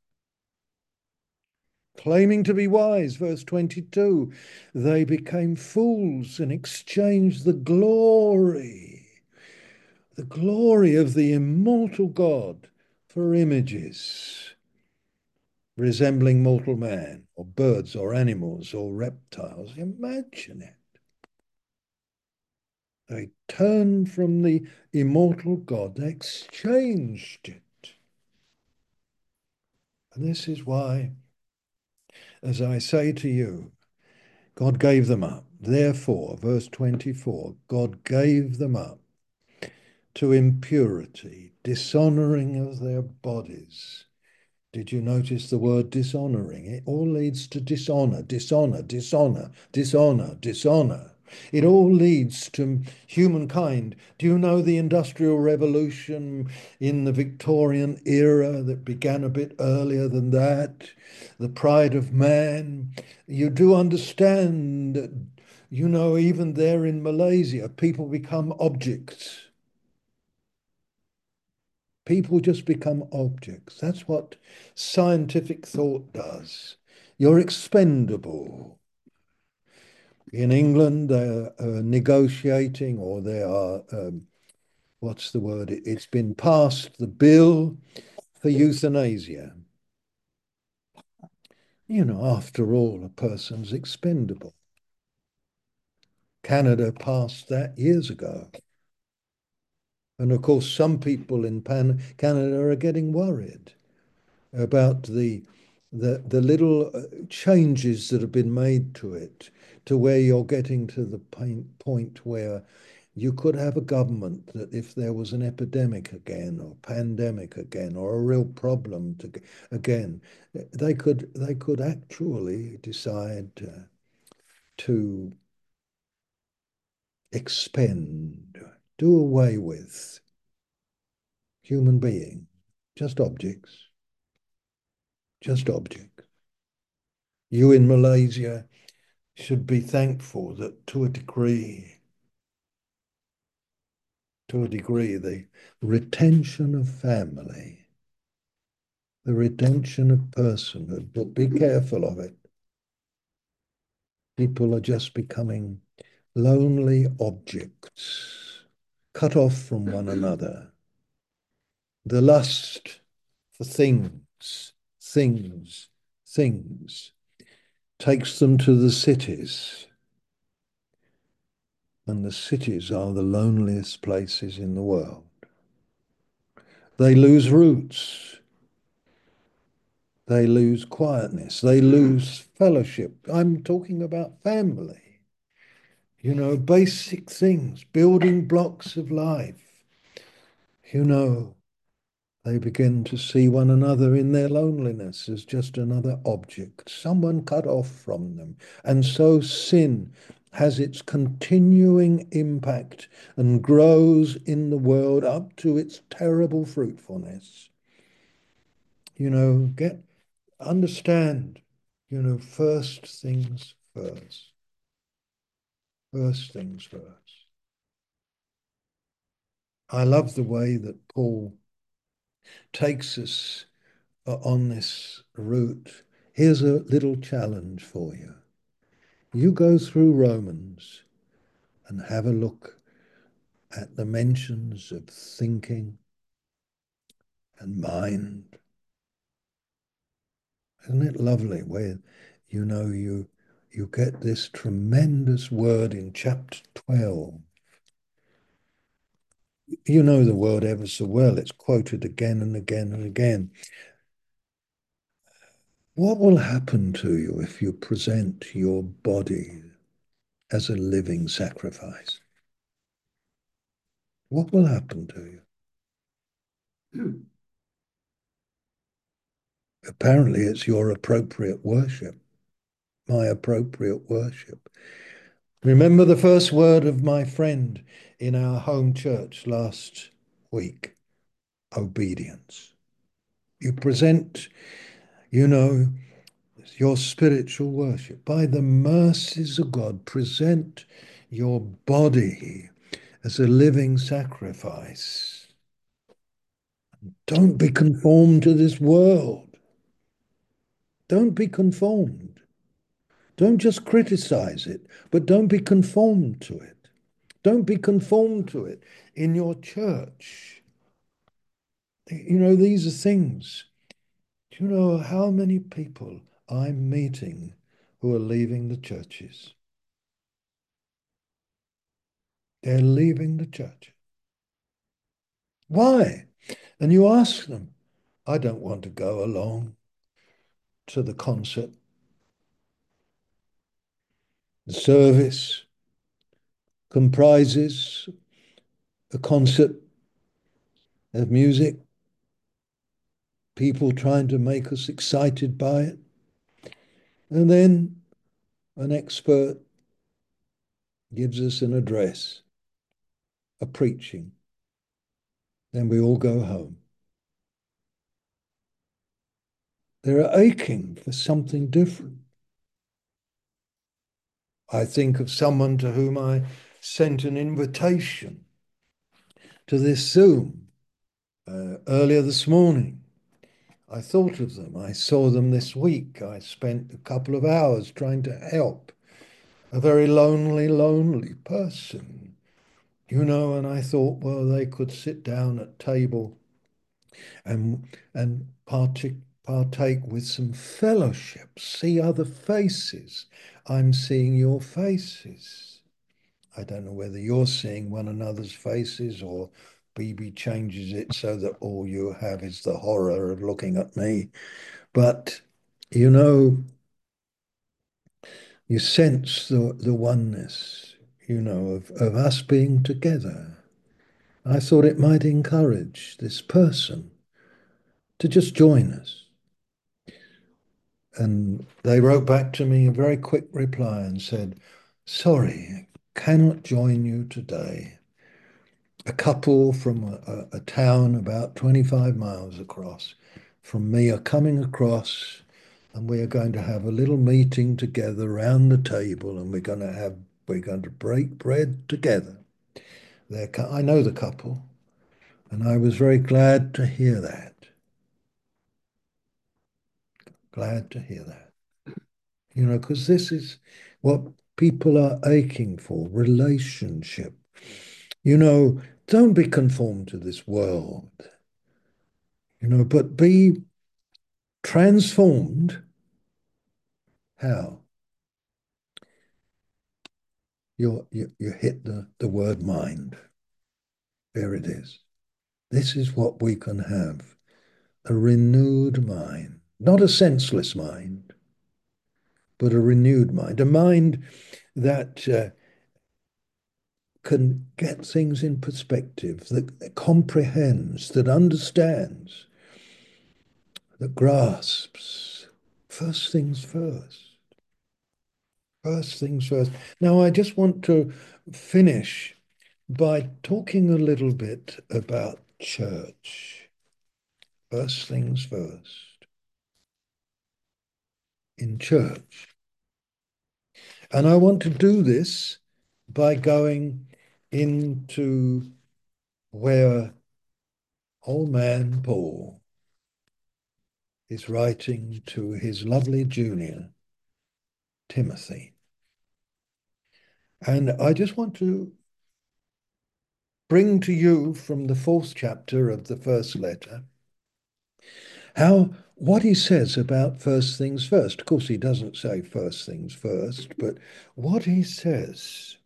Claiming to be wise, verse twenty-two, they became fools and exchanged the glory the glory of the immortal God for images resembling mortal man, or birds, or animals, or reptiles. Imagine it. They turned from the immortal God, they exchanged it. And this is why, as I say to you, God gave them up. Therefore, verse twenty-four, God gave them up to impurity, dishonoring of their bodies. Did you notice the word dishonoring? It all leads to dishonor, dishonor, dishonor, dishonor, dishonor. It all leads to humankind. Do you know the Industrial Revolution in the Victorian era that began a bit earlier than that? The pride of man. You do understand, you know, even there in Malaysia, people become objects. People just become objects. That's what scientific thought does. You're expendable. In England, they're uh, negotiating, or they are, um, what's the word? It, it's been passed, the bill for euthanasia. You know, after all, a person's expendable. Canada passed that years ago. And of course, some people in Pan Canada are getting worried about the the the little uh, changes that have been made to it, to where you're getting to the point point where you could have a government that if there was an epidemic again or pandemic again or a real problem to again, they could they could actually decide uh, to expend, do away with human beings, just objects, just objects. You in Malaysia should be thankful that to a degree, to a degree, the retention of family, the retention of personhood, but be careful of it. People are just becoming lonely objects, cut off from one another. The lust for things, things, things, takes them to the cities, and the cities are the loneliest places in the world. They lose roots. They lose quietness. They lose fellowship. I'm talking about family, you know, basic things, building blocks of life. You know, they begin to see one another in their loneliness as just another object, someone cut off from them. And so sin has its continuing impact and grows in the world up to its terrible fruitfulness. You know, get understand, you know, first things first. First things first. I love the way that Paul takes us uh, on this route. Here's a little challenge for you. You go through Romans and have a look at the mentions of thinking and mind. Isn't it lovely where, you know, you you get this tremendous word in chapter twelve. You know the word ever so well. It's quoted again and again and again. What will happen to you if you present your body as a living sacrifice? What will happen to you? Apparently, it's your appropriate worship, my appropriate worship. Remember the first word of my friend in our home church last week: obedience. You present, you know, your spiritual worship. By the mercies of God, present your body as a living sacrifice. Don't be conformed to this world. Don't be conformed. Don't just criticize it, but don't be conformed to it. Don't be conformed to it in your church. You know, these are things. Do you know how many people I'm meeting who are leaving the churches? They're leaving the church. Why? And you ask them, I don't want to go along to the concert. The service comprises a concert of music, people trying to make us excited by it, and then an expert gives us an address, a preaching, then we all go home. They're aching for something different. I think of someone to whom I sent an invitation to this Zoom uh, earlier this morning. I thought of them. I saw them this week. I spent a couple of hours trying to help a very lonely, lonely person, you know, and I thought, well, they could sit down at table and and partake partake with some fellowship, see other faces. I'm seeing your faces. I don't know whether you're seeing one another's faces or B B changes it so that all you have is the horror of looking at me. But, you know, you sense the, the oneness, you know, of, of us being together. I thought it might encourage this person to just join us. And they wrote back to me a very quick reply and said, sorry, cannot join you today. A couple from a, a town about twenty-five miles across from me are coming across, and we are going to have a little meeting together around the table, and we're going to have we're going to break bread together. They're, I know the couple, and I was very glad to hear that. Glad to hear that. You know, because this is what people are aching for, relationship. You know, don't be conformed to this world, you know, but be transformed. How? you you, you hit the, the word mind. There it is. This is what we can have, a renewed mind, not a senseless mind, but a renewed mind, a mind that uh, can get things in perspective, that comprehends, that understands, that grasps. First things first. First things first. Now, I just want to finish by talking a little bit about church. First things first. In church. And I want to do this by going into where old man Paul is writing to his lovely junior, Timothy. And I just want to bring to you from the fourth chapter of the first letter how what he says about first things first. Of course, he doesn't say first things first, but what he says.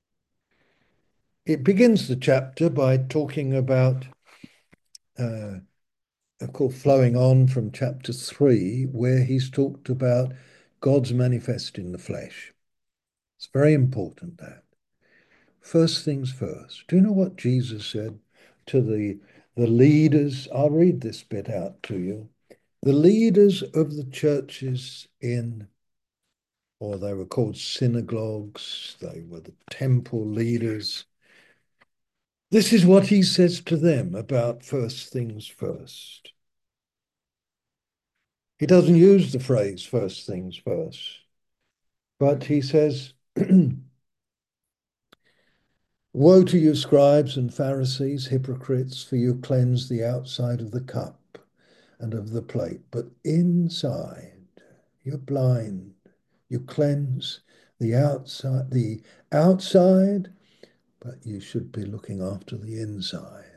It begins the chapter by talking about, uh, of course, flowing on from chapter three, where he's talked about God's manifest in the flesh. It's very important that. First things first. Do you know what Jesus said to the, the leaders? I'll read this bit out to you. The leaders of the churches in, or they were called synagogues, they were the temple leaders. This is what he says to them about first things first. He doesn't use the phrase first things first, but he says, woe to you, scribes and Pharisees, hypocrites, for you cleanse the outside of the cup and of the plate, but inside you're blind. You cleanse the outside, the outside, but you should be looking after the inside.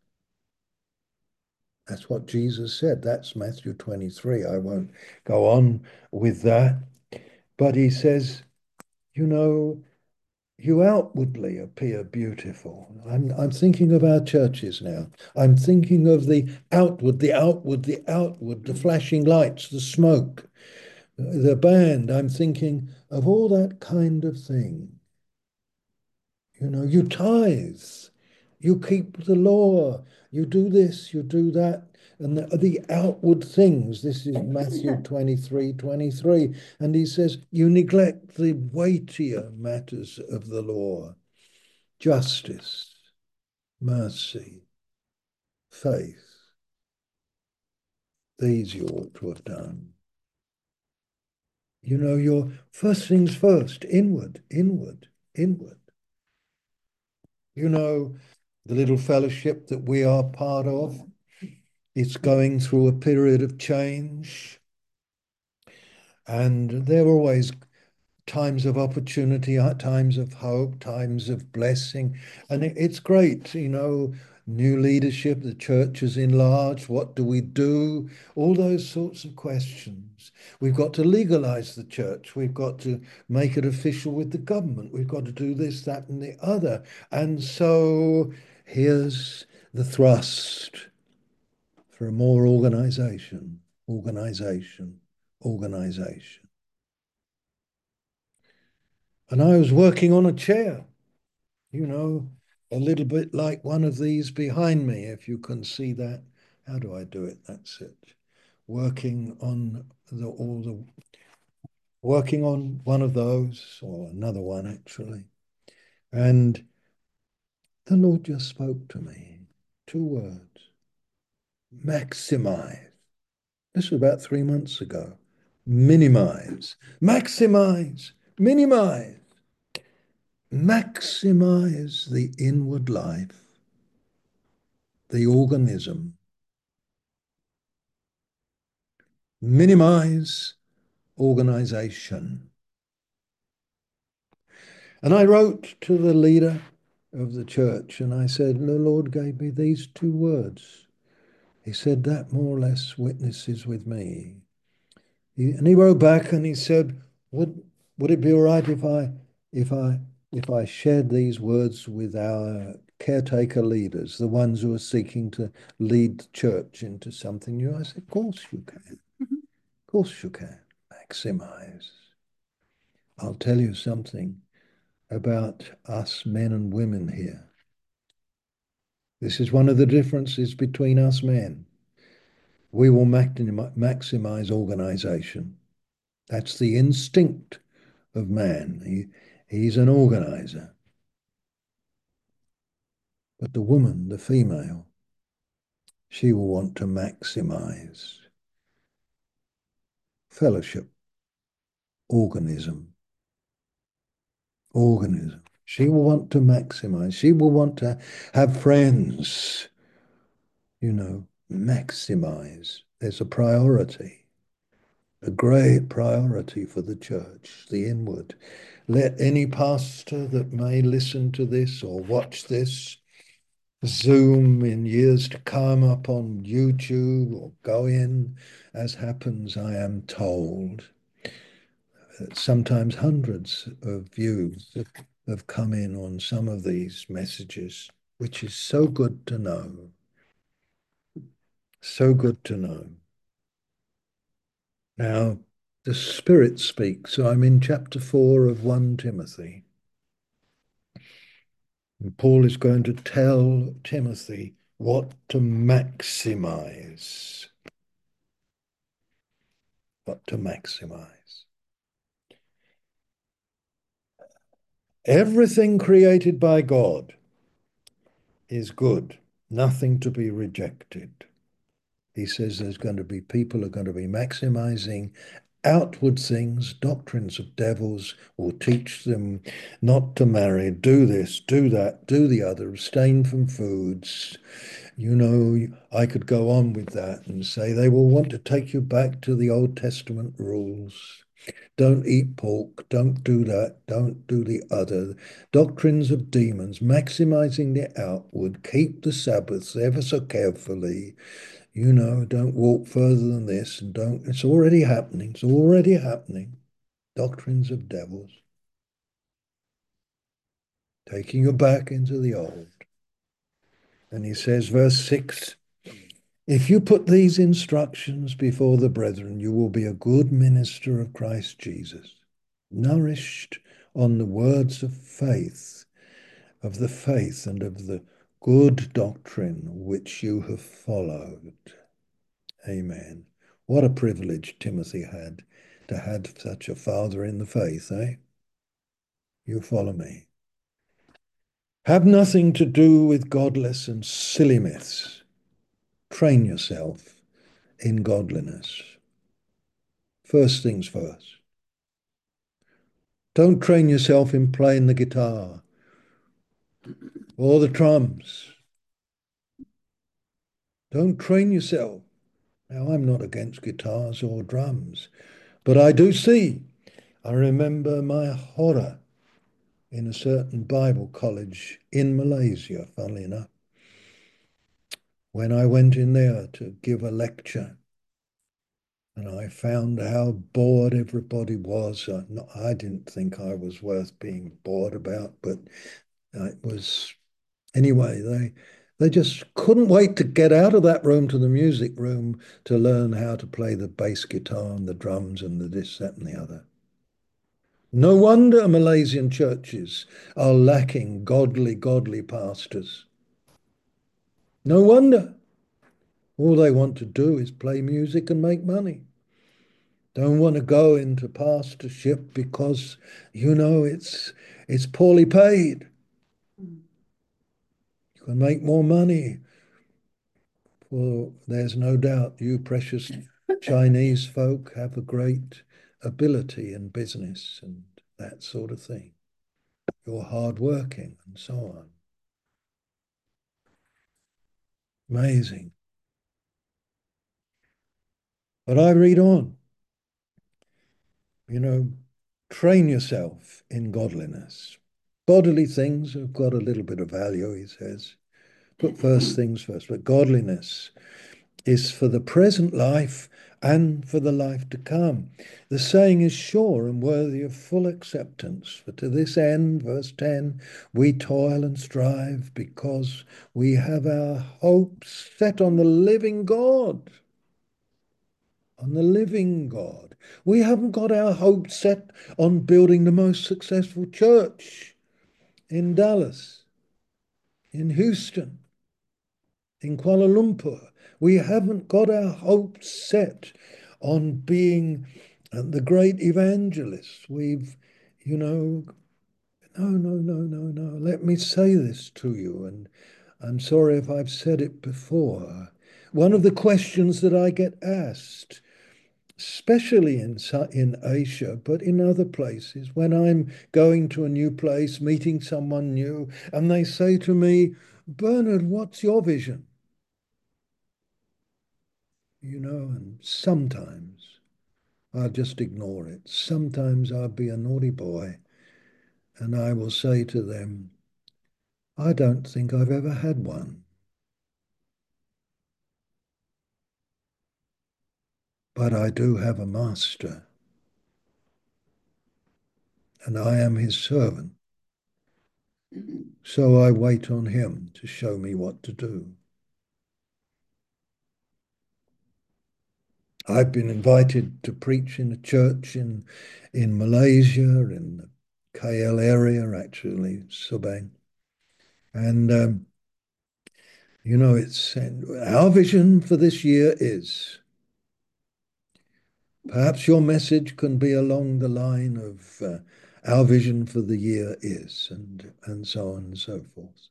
That's what Jesus said. That's Matthew twenty-three. I won't go on with that. But he says, you know, you outwardly appear beautiful. I'm, I'm thinking of our churches now. I'm thinking of the outward, the outward, the outward, the flashing lights, the smoke, the band. I'm thinking of all that kind of thing. You know, you tithe, you keep the law, you do this, you do that. And the, the outward things, this is Matthew twenty-three, twenty-three. And he says, you neglect the weightier matters of the law, justice, mercy, faith. These you ought to have done. You know, your first things first, inward, inward, inward. You know, the little fellowship that we are part of, it's going through a period of change. And there are always times of opportunity, uh, times of hope, times of blessing. And it, it's great, you know, new leadership, the church is enlarged. What do we do? All those sorts of questions. We've got to legalize the church. We've got to make it official with the government. We've got to do this, that, and the other. And so here's the thrust for more organization, organization, organization. And I was working on a chair, you know, a little bit like one of these behind me, if you can see that. How do I do it? That's it. Working on the all the working on one of those, or another one actually. And the Lord just spoke to me. Two words. Maximize. This was about three months ago. Minimize. Maximize. Minimize. Maximize the inward life, the organism. Minimize organization. And I wrote to the leader of the church and I said, the Lord gave me these two words. He said, that more or less witnesses with me. He, and he wrote back and he said, would, would it be all right if I, if I if I shared these words with our caretaker leaders, the ones who are seeking to lead the church into something new? I said, of course you can. Of course you can. Maximize. I'll tell you something about us men and women here. This is one of the differences between us men. We will maximize organization. That's the instinct of man. He, he's an organizer. But the woman, the female, she will want to maximize fellowship, organism, organism. She will want to maximize. She will want to have friends, you know, maximize. There's a priority, a great priority for the church, the inward. Let any pastor that may listen to this or watch this Zoom in years to come up on YouTube or go in, as happens, I am told. Sometimes hundreds of views have, have come in on some of these messages, which is so good to know. So good to know. Now, the Spirit speaks. So I'm in chapter four of First Timothy. And Paul is going to tell Timothy what to maximize. What to maximize. Everything created by God is good, nothing to be rejected. He says there's going to be people who are going to be maximizing outward things, doctrines of devils, will teach them not to marry, do this, do that, do the other, abstain from foods. You know, I could go on with that and say they will want to take you back to the Old Testament rules. Don't eat pork, don't do that, don't do the other. Doctrines of demons, maximizing the outward, keep the Sabbaths ever so carefully. You know, don't walk further than this and don't, it's already happening, it's already happening. Doctrines of devils. Taking you back into the old. And he says, verse six, if you put these instructions before the brethren, you will be a good minister of Christ Jesus, nourished on the words of faith, of the faith and of the good doctrine which you have followed. Amen. What a privilege Timothy had to have such a father in the faith, eh? You follow me. Have nothing to do with godless and silly myths. Train yourself in godliness. First things first. Don't train yourself in playing the guitar or the drums. Don't train yourself. Now, I'm not against guitars or drums, but I do see. I remember my horror in a certain Bible college in Malaysia, funnily enough, when I went in there to give a lecture. And I found how bored everybody was. I, not, I didn't think I was worth being bored about, but it was anyway. They they just couldn't wait to get out of that room to the music room to learn how to play the bass guitar and the drums and the this, that, and the other. No wonder Malaysian churches are lacking godly, godly pastors. No wonder. All they want to do is play music and make money. Don't want to go into pastorship because, you know, it's it's poorly paid. You can make more money. Well, there's no doubt you precious Chinese folk have a great ability in business and that sort of thing. You're hardworking and so on. Amazing. But I read on, you know, train yourself in godliness. Bodily things have got a little bit of value, he says. Put first things first, but godliness. is for the present life and for the life to come. The saying is sure and worthy of full acceptance. For to this end, verse ten, we toil and strive because we have our hopes set on the living God. On the living God. We haven't got our hopes set on building the most successful church in Dallas, in Houston, in Kuala Lumpur. We haven't got our hopes set on being uh, the great evangelists. We've, you know, no, no, no, no, no. Let me say this to you, and I'm sorry if I've said it before. One of the questions that I get asked, especially in in Asia, but in other places, when I'm going to a new place, meeting someone new, and they say to me, Bernard, what's your vision? You know, and sometimes I'll just ignore it. Sometimes I'll be a naughty boy and I will say to them, I don't think I've ever had one, but I do have a master and I am his servant. So I wait on him to show me what to do. I've been invited to preach in a church in, in Malaysia, in the K L area, actually, Subang. And um, You know, it's our vision for this year is perhaps your message can be along the line of uh, our vision for the year is, and and so on and so forth.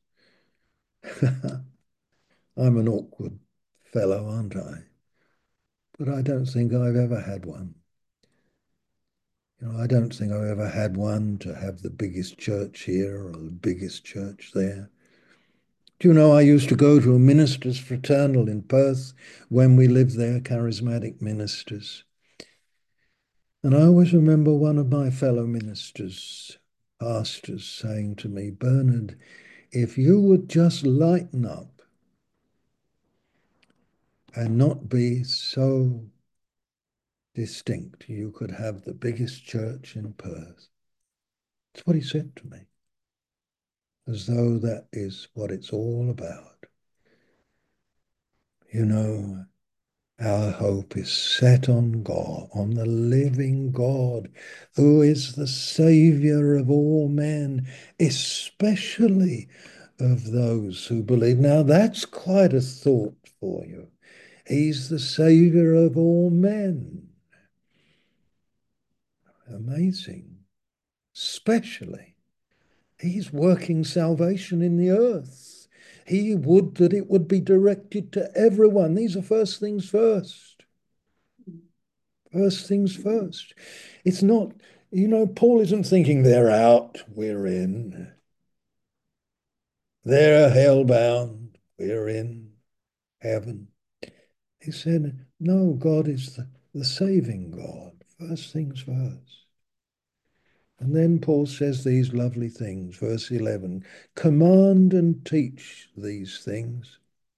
I'm an awkward fellow, aren't I? But I don't think I've ever had one. You know, I don't think I've ever had one to have the biggest church here or the biggest church there. Do you know, I used to go to a minister's fraternal in Perth when we lived there, charismatic ministers. And I always remember one of my fellow ministers, pastors, saying to me, Bernard, if you would just lighten up and not be so distinct, you could have the biggest church in Perth. That's what he said to me, as though that is what it's all about. You know, our hope is set on God, on the living God, who is the Savior of all men, especially of those who believe. Now, that's quite a thought for you. He's the Savior of all men. Amazing. Especially, He's working salvation in the earth. He would that it would be directed to everyone. These are first things first. First things first. It's not, you know, Paul isn't thinking they're out, we're in. They're hell-bound, we're in heaven. He said, no, God is the, the saving God. First things first. And then Paul says these lovely things, verse eleven, command and teach these things.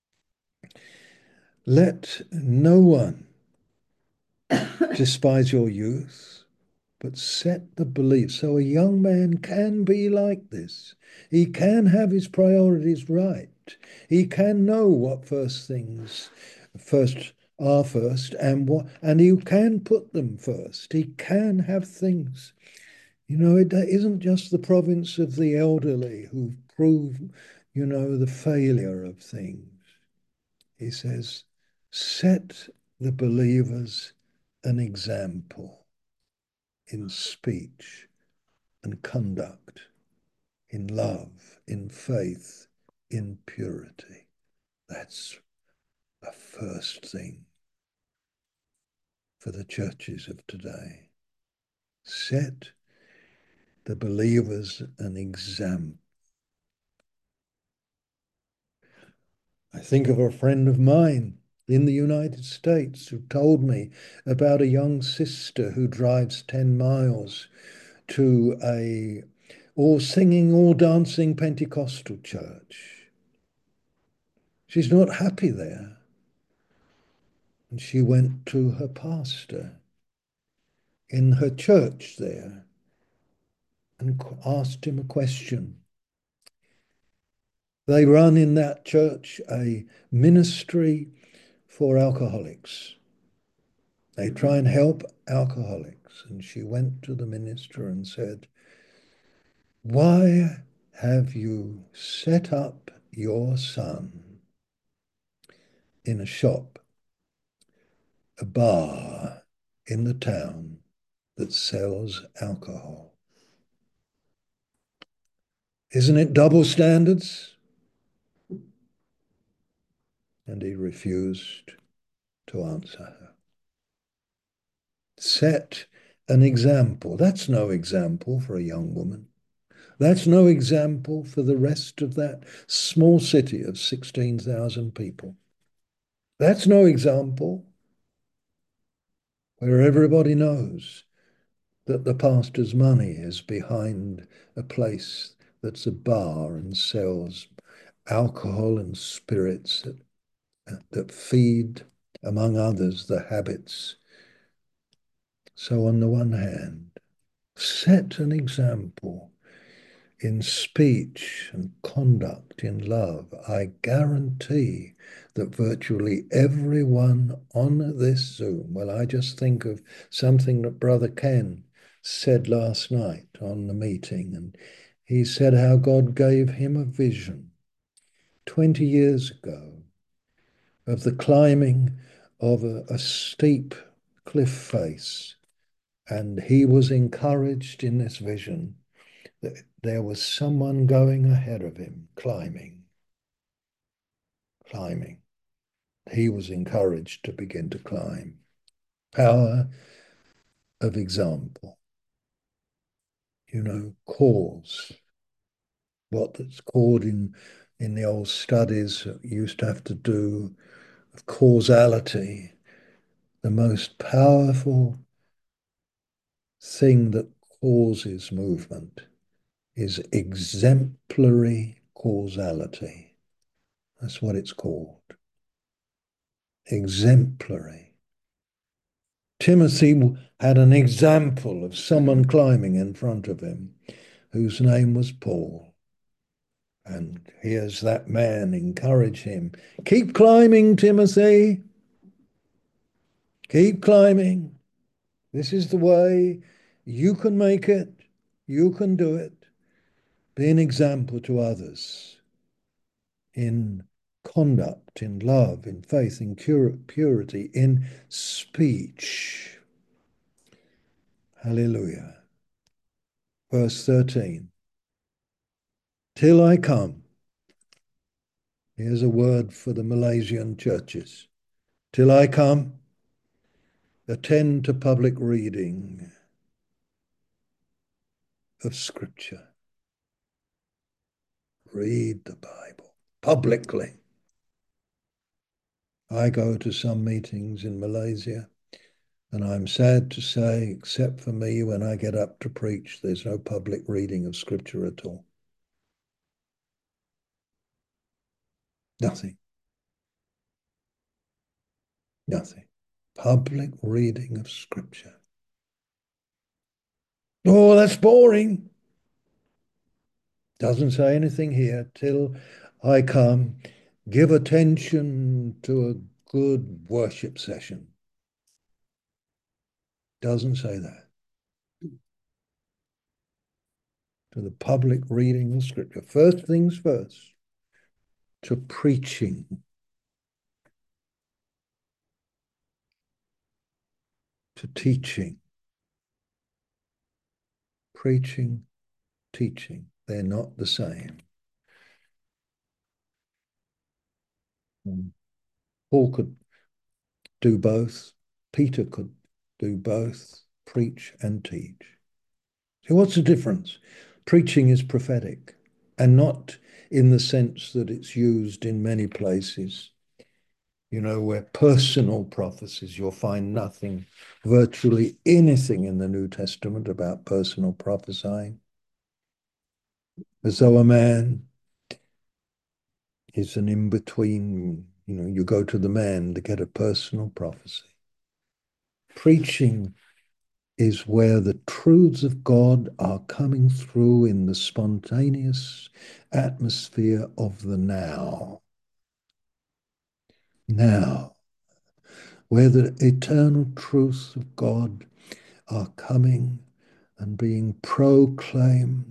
Let no one despise your youth, but set the belief. So a young man can be like this. He can have his priorities right. He can know what first things first are first and what and he can put them first. He can have things. You know, it isn't just the province of the elderly who prove, you know, the failure of things. He says, set the believers an example in speech and conduct, in love, in faith, in purity. That's the first thing for the churches of today. Set the believers an example. I think of a friend of mine in the United States who told me about a young sister who drives ten miles to a all singing, all dancing Pentecostal church. She's not happy there. And she went to her pastor in her church there and asked him a question. They run in that church a ministry for alcoholics. They try and help alcoholics. And she went to the minister and said, "Why have you set up your son in a shop, a bar in the town that sells alcohol? Isn't it double standards?" And he refused to answer her. Set an example. That's no example for a young woman. That's no example for the rest of that small city of sixteen thousand people. That's no example where everybody knows that the pastor's money is behind a place that's a bar and sells alcohol and spirits that, that feed, among others, the habits. So, on the one hand, set an example in speech and conduct in love. I guarantee that virtually everyone on this Zoom, well, I just think of something that Brother Ken said last night on the meeting, and he said how God gave him a vision twenty years ago of the climbing of a, a steep cliff face, and he was encouraged in this vision that there was someone going ahead of him, climbing, climbing. He was encouraged to begin to climb. Power of example. You know, cause. What that's called in in the old studies used to have to do with causality. The most powerful thing that causes movement is exemplary causality. That's what it's called. Exemplary. Timothy had an example of someone climbing in front of him whose name was Paul. And here's that man encourage him. Keep climbing, Timothy. Keep climbing. This is the way. You can make it. You can do it. Be an example to others in conduct, in love, in faith, in purity, in speech. Hallelujah. Verse thirteen. Till I come. Here's a word for the Malaysian churches. Till I come, attend to public reading of Scripture. Read the Bible publicly. I go to some meetings in Malaysia, and I'm sad to say, except for me, when I get up to preach, there's no public reading of Scripture at all. Nothing. Nothing. Public reading of Scripture. Oh, that's boring. Doesn't say anything here. Till I come, give attention to a good worship session. Doesn't say that. To the public reading of Scripture. First things first. To preaching. To teaching. Preaching, teaching. They're not the same. Paul could do both. Peter could do both. Preach and teach. So what's the difference? Preaching is prophetic, and not in the sense that it's used in many places, you know, where personal prophecies, you'll find nothing, virtually anything in the New Testament about personal prophesying. As though a man is an in-between You know, you go to the man to get a personal prophecy. Preaching is where the truths of God are coming through in the spontaneous atmosphere of the now. Now, where the eternal truths of God are coming and being proclaimed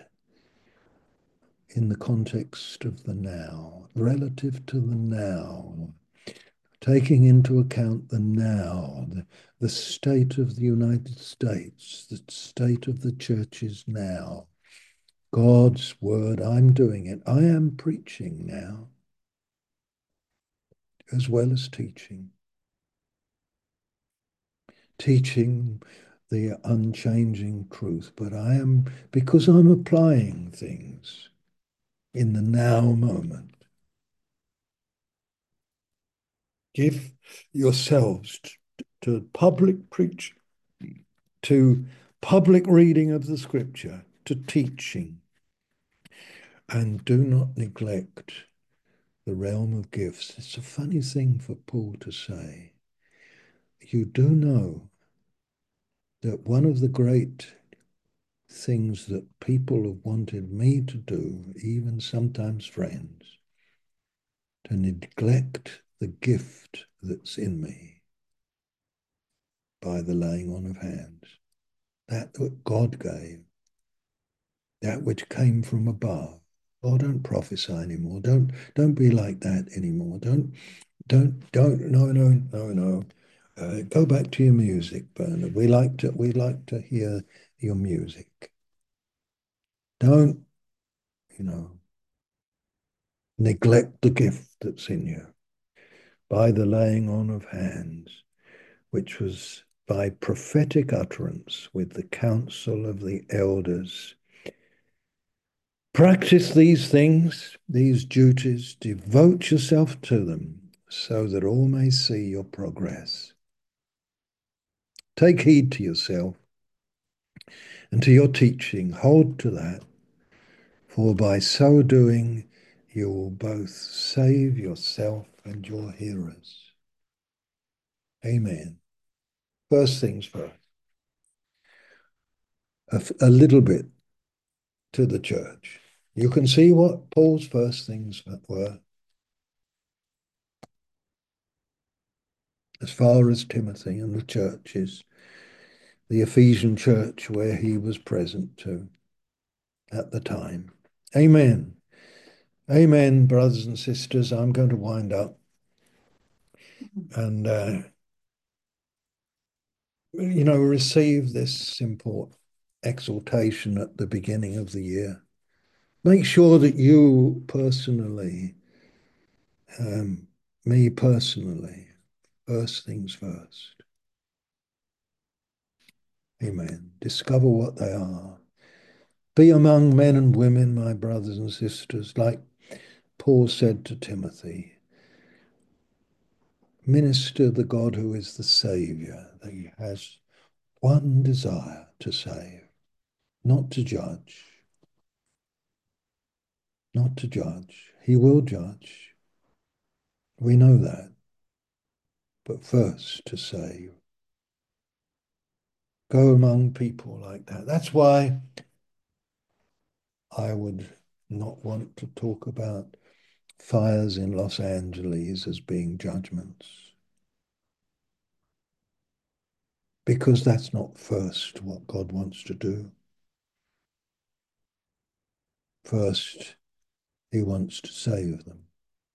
in the context of the now, relative to the now, taking into account the now, the, the state of the United States, the state of the churches now. God's word, I'm doing it. I am preaching now, as well as teaching. Teaching the unchanging truth, but I am, because I'm applying things in the now moment. Give yourselves to public preaching, to public reading of the scripture, to teaching, and do not neglect the realm of gifts. It's a funny thing for Paul to say. You do know that one of the great things that people have wanted me to do, even sometimes friends, to neglect the gift that's in me by the laying on of hands, that that God gave, that which came from above. Oh, don't prophesy anymore. Don't don't be like that anymore. Don't don't don't no no no no. Uh, go back to your music, Bernard. We like to we like to hear your music. Don't, you know, neglect the gift that's in you by the laying on of hands, which was by prophetic utterance with the counsel of the elders. Practice these things, these duties, devote yourself to them, so that all may see your progress. Take heed to yourself and to your teaching. Hold to that, for by so doing, you will both save yourself and your hearers. Amen. First things first, a, a little bit to the church. You can see what Paul's first things were as far as Timothy and the churches, the Ephesian church where he was present to at the time. Amen. Amen, brothers and sisters. I'm going to wind up. And, uh, you know, receive this simple exhortation at the beginning of the year. Make sure that you personally, um, me personally, first things first. Amen. Discover what they are. Be among men and women, my brothers and sisters, like Paul said to Timothy. Minister the God who is the Saviour, that he has one desire to save, not to judge, not to judge. He will judge. We know that. But first to save. Go among people like that. That's why I would not want to talk about fires in Los Angeles as being judgments, because that's not first what God wants to do. First, he wants to save them.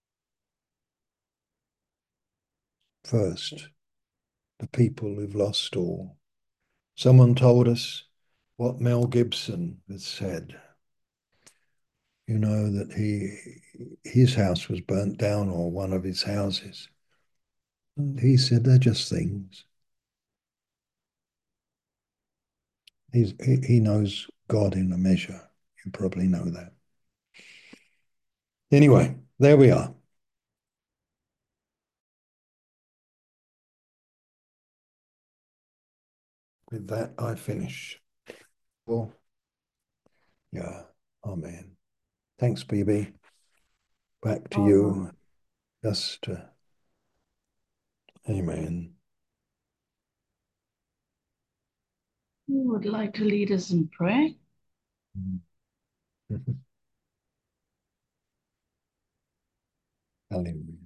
First, the people who've lost all. Someone told us what Mel Gibson has said. You know, that he his house was burnt down, or one of his houses. And he said they're just things. He's, he, he knows God in a measure. You probably know that. Anyway, there we are. With that, I finish. Well, yeah, amen. Thanks, B B. Back to Oh, you. Just, uh, amen. Who would like to lead us in prayer? Hallelujah.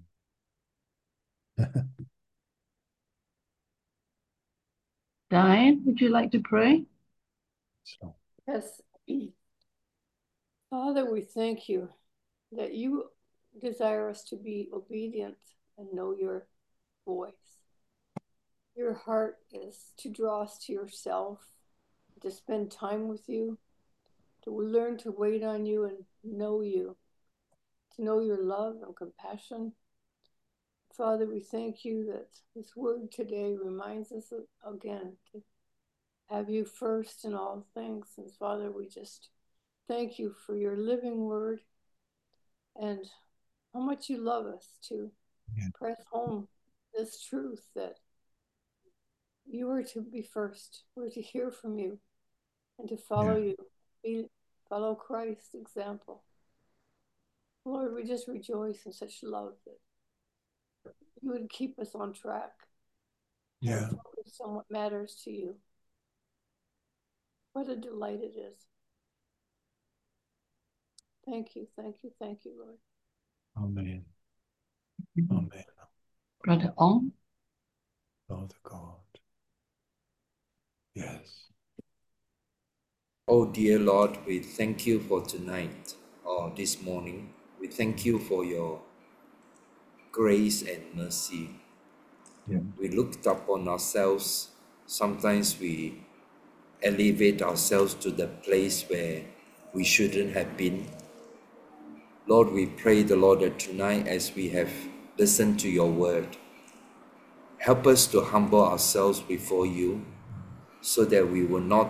Diane, would you like to pray? So, Yes. Father, we thank you that you desire us to be obedient and know your voice. Your heart is to draw us to yourself, to spend time with you, to learn to wait on you and know you, to know your love and compassion. Father, we thank you that this word today reminds us again to have you first in all things. And Father, we just thank you for your living word and how much you love us to yeah. press home this truth that you are to be first. We're to hear from you and to follow yeah. you, be, follow Christ's example. Lord, we just rejoice in such love that you would keep us on track. Yeah. And focus on what matters to you. What a delight it is. Thank you, thank you, thank you, Lord. Amen. Amen. Brother On. Father God. Yes. Oh, dear Lord, we thank you for tonight or this morning. We thank you for your grace and mercy. Yeah. We looked upon ourselves. Sometimes we elevate ourselves to the place where we shouldn't have been. Lord, we pray the Lord that tonight as we have listened to your word, help us to humble ourselves before you so that we will not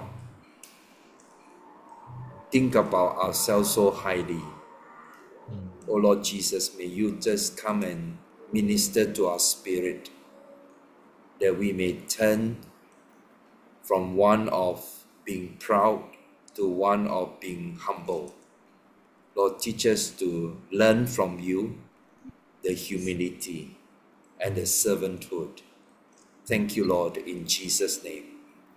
think about ourselves so highly. Mm. Oh Lord Jesus, may you just come and minister to our spirit that we may turn from one of being proud to one of being humble. Lord, teach us to learn from you the humility and the servanthood. Thank you, Lord, in Jesus' name.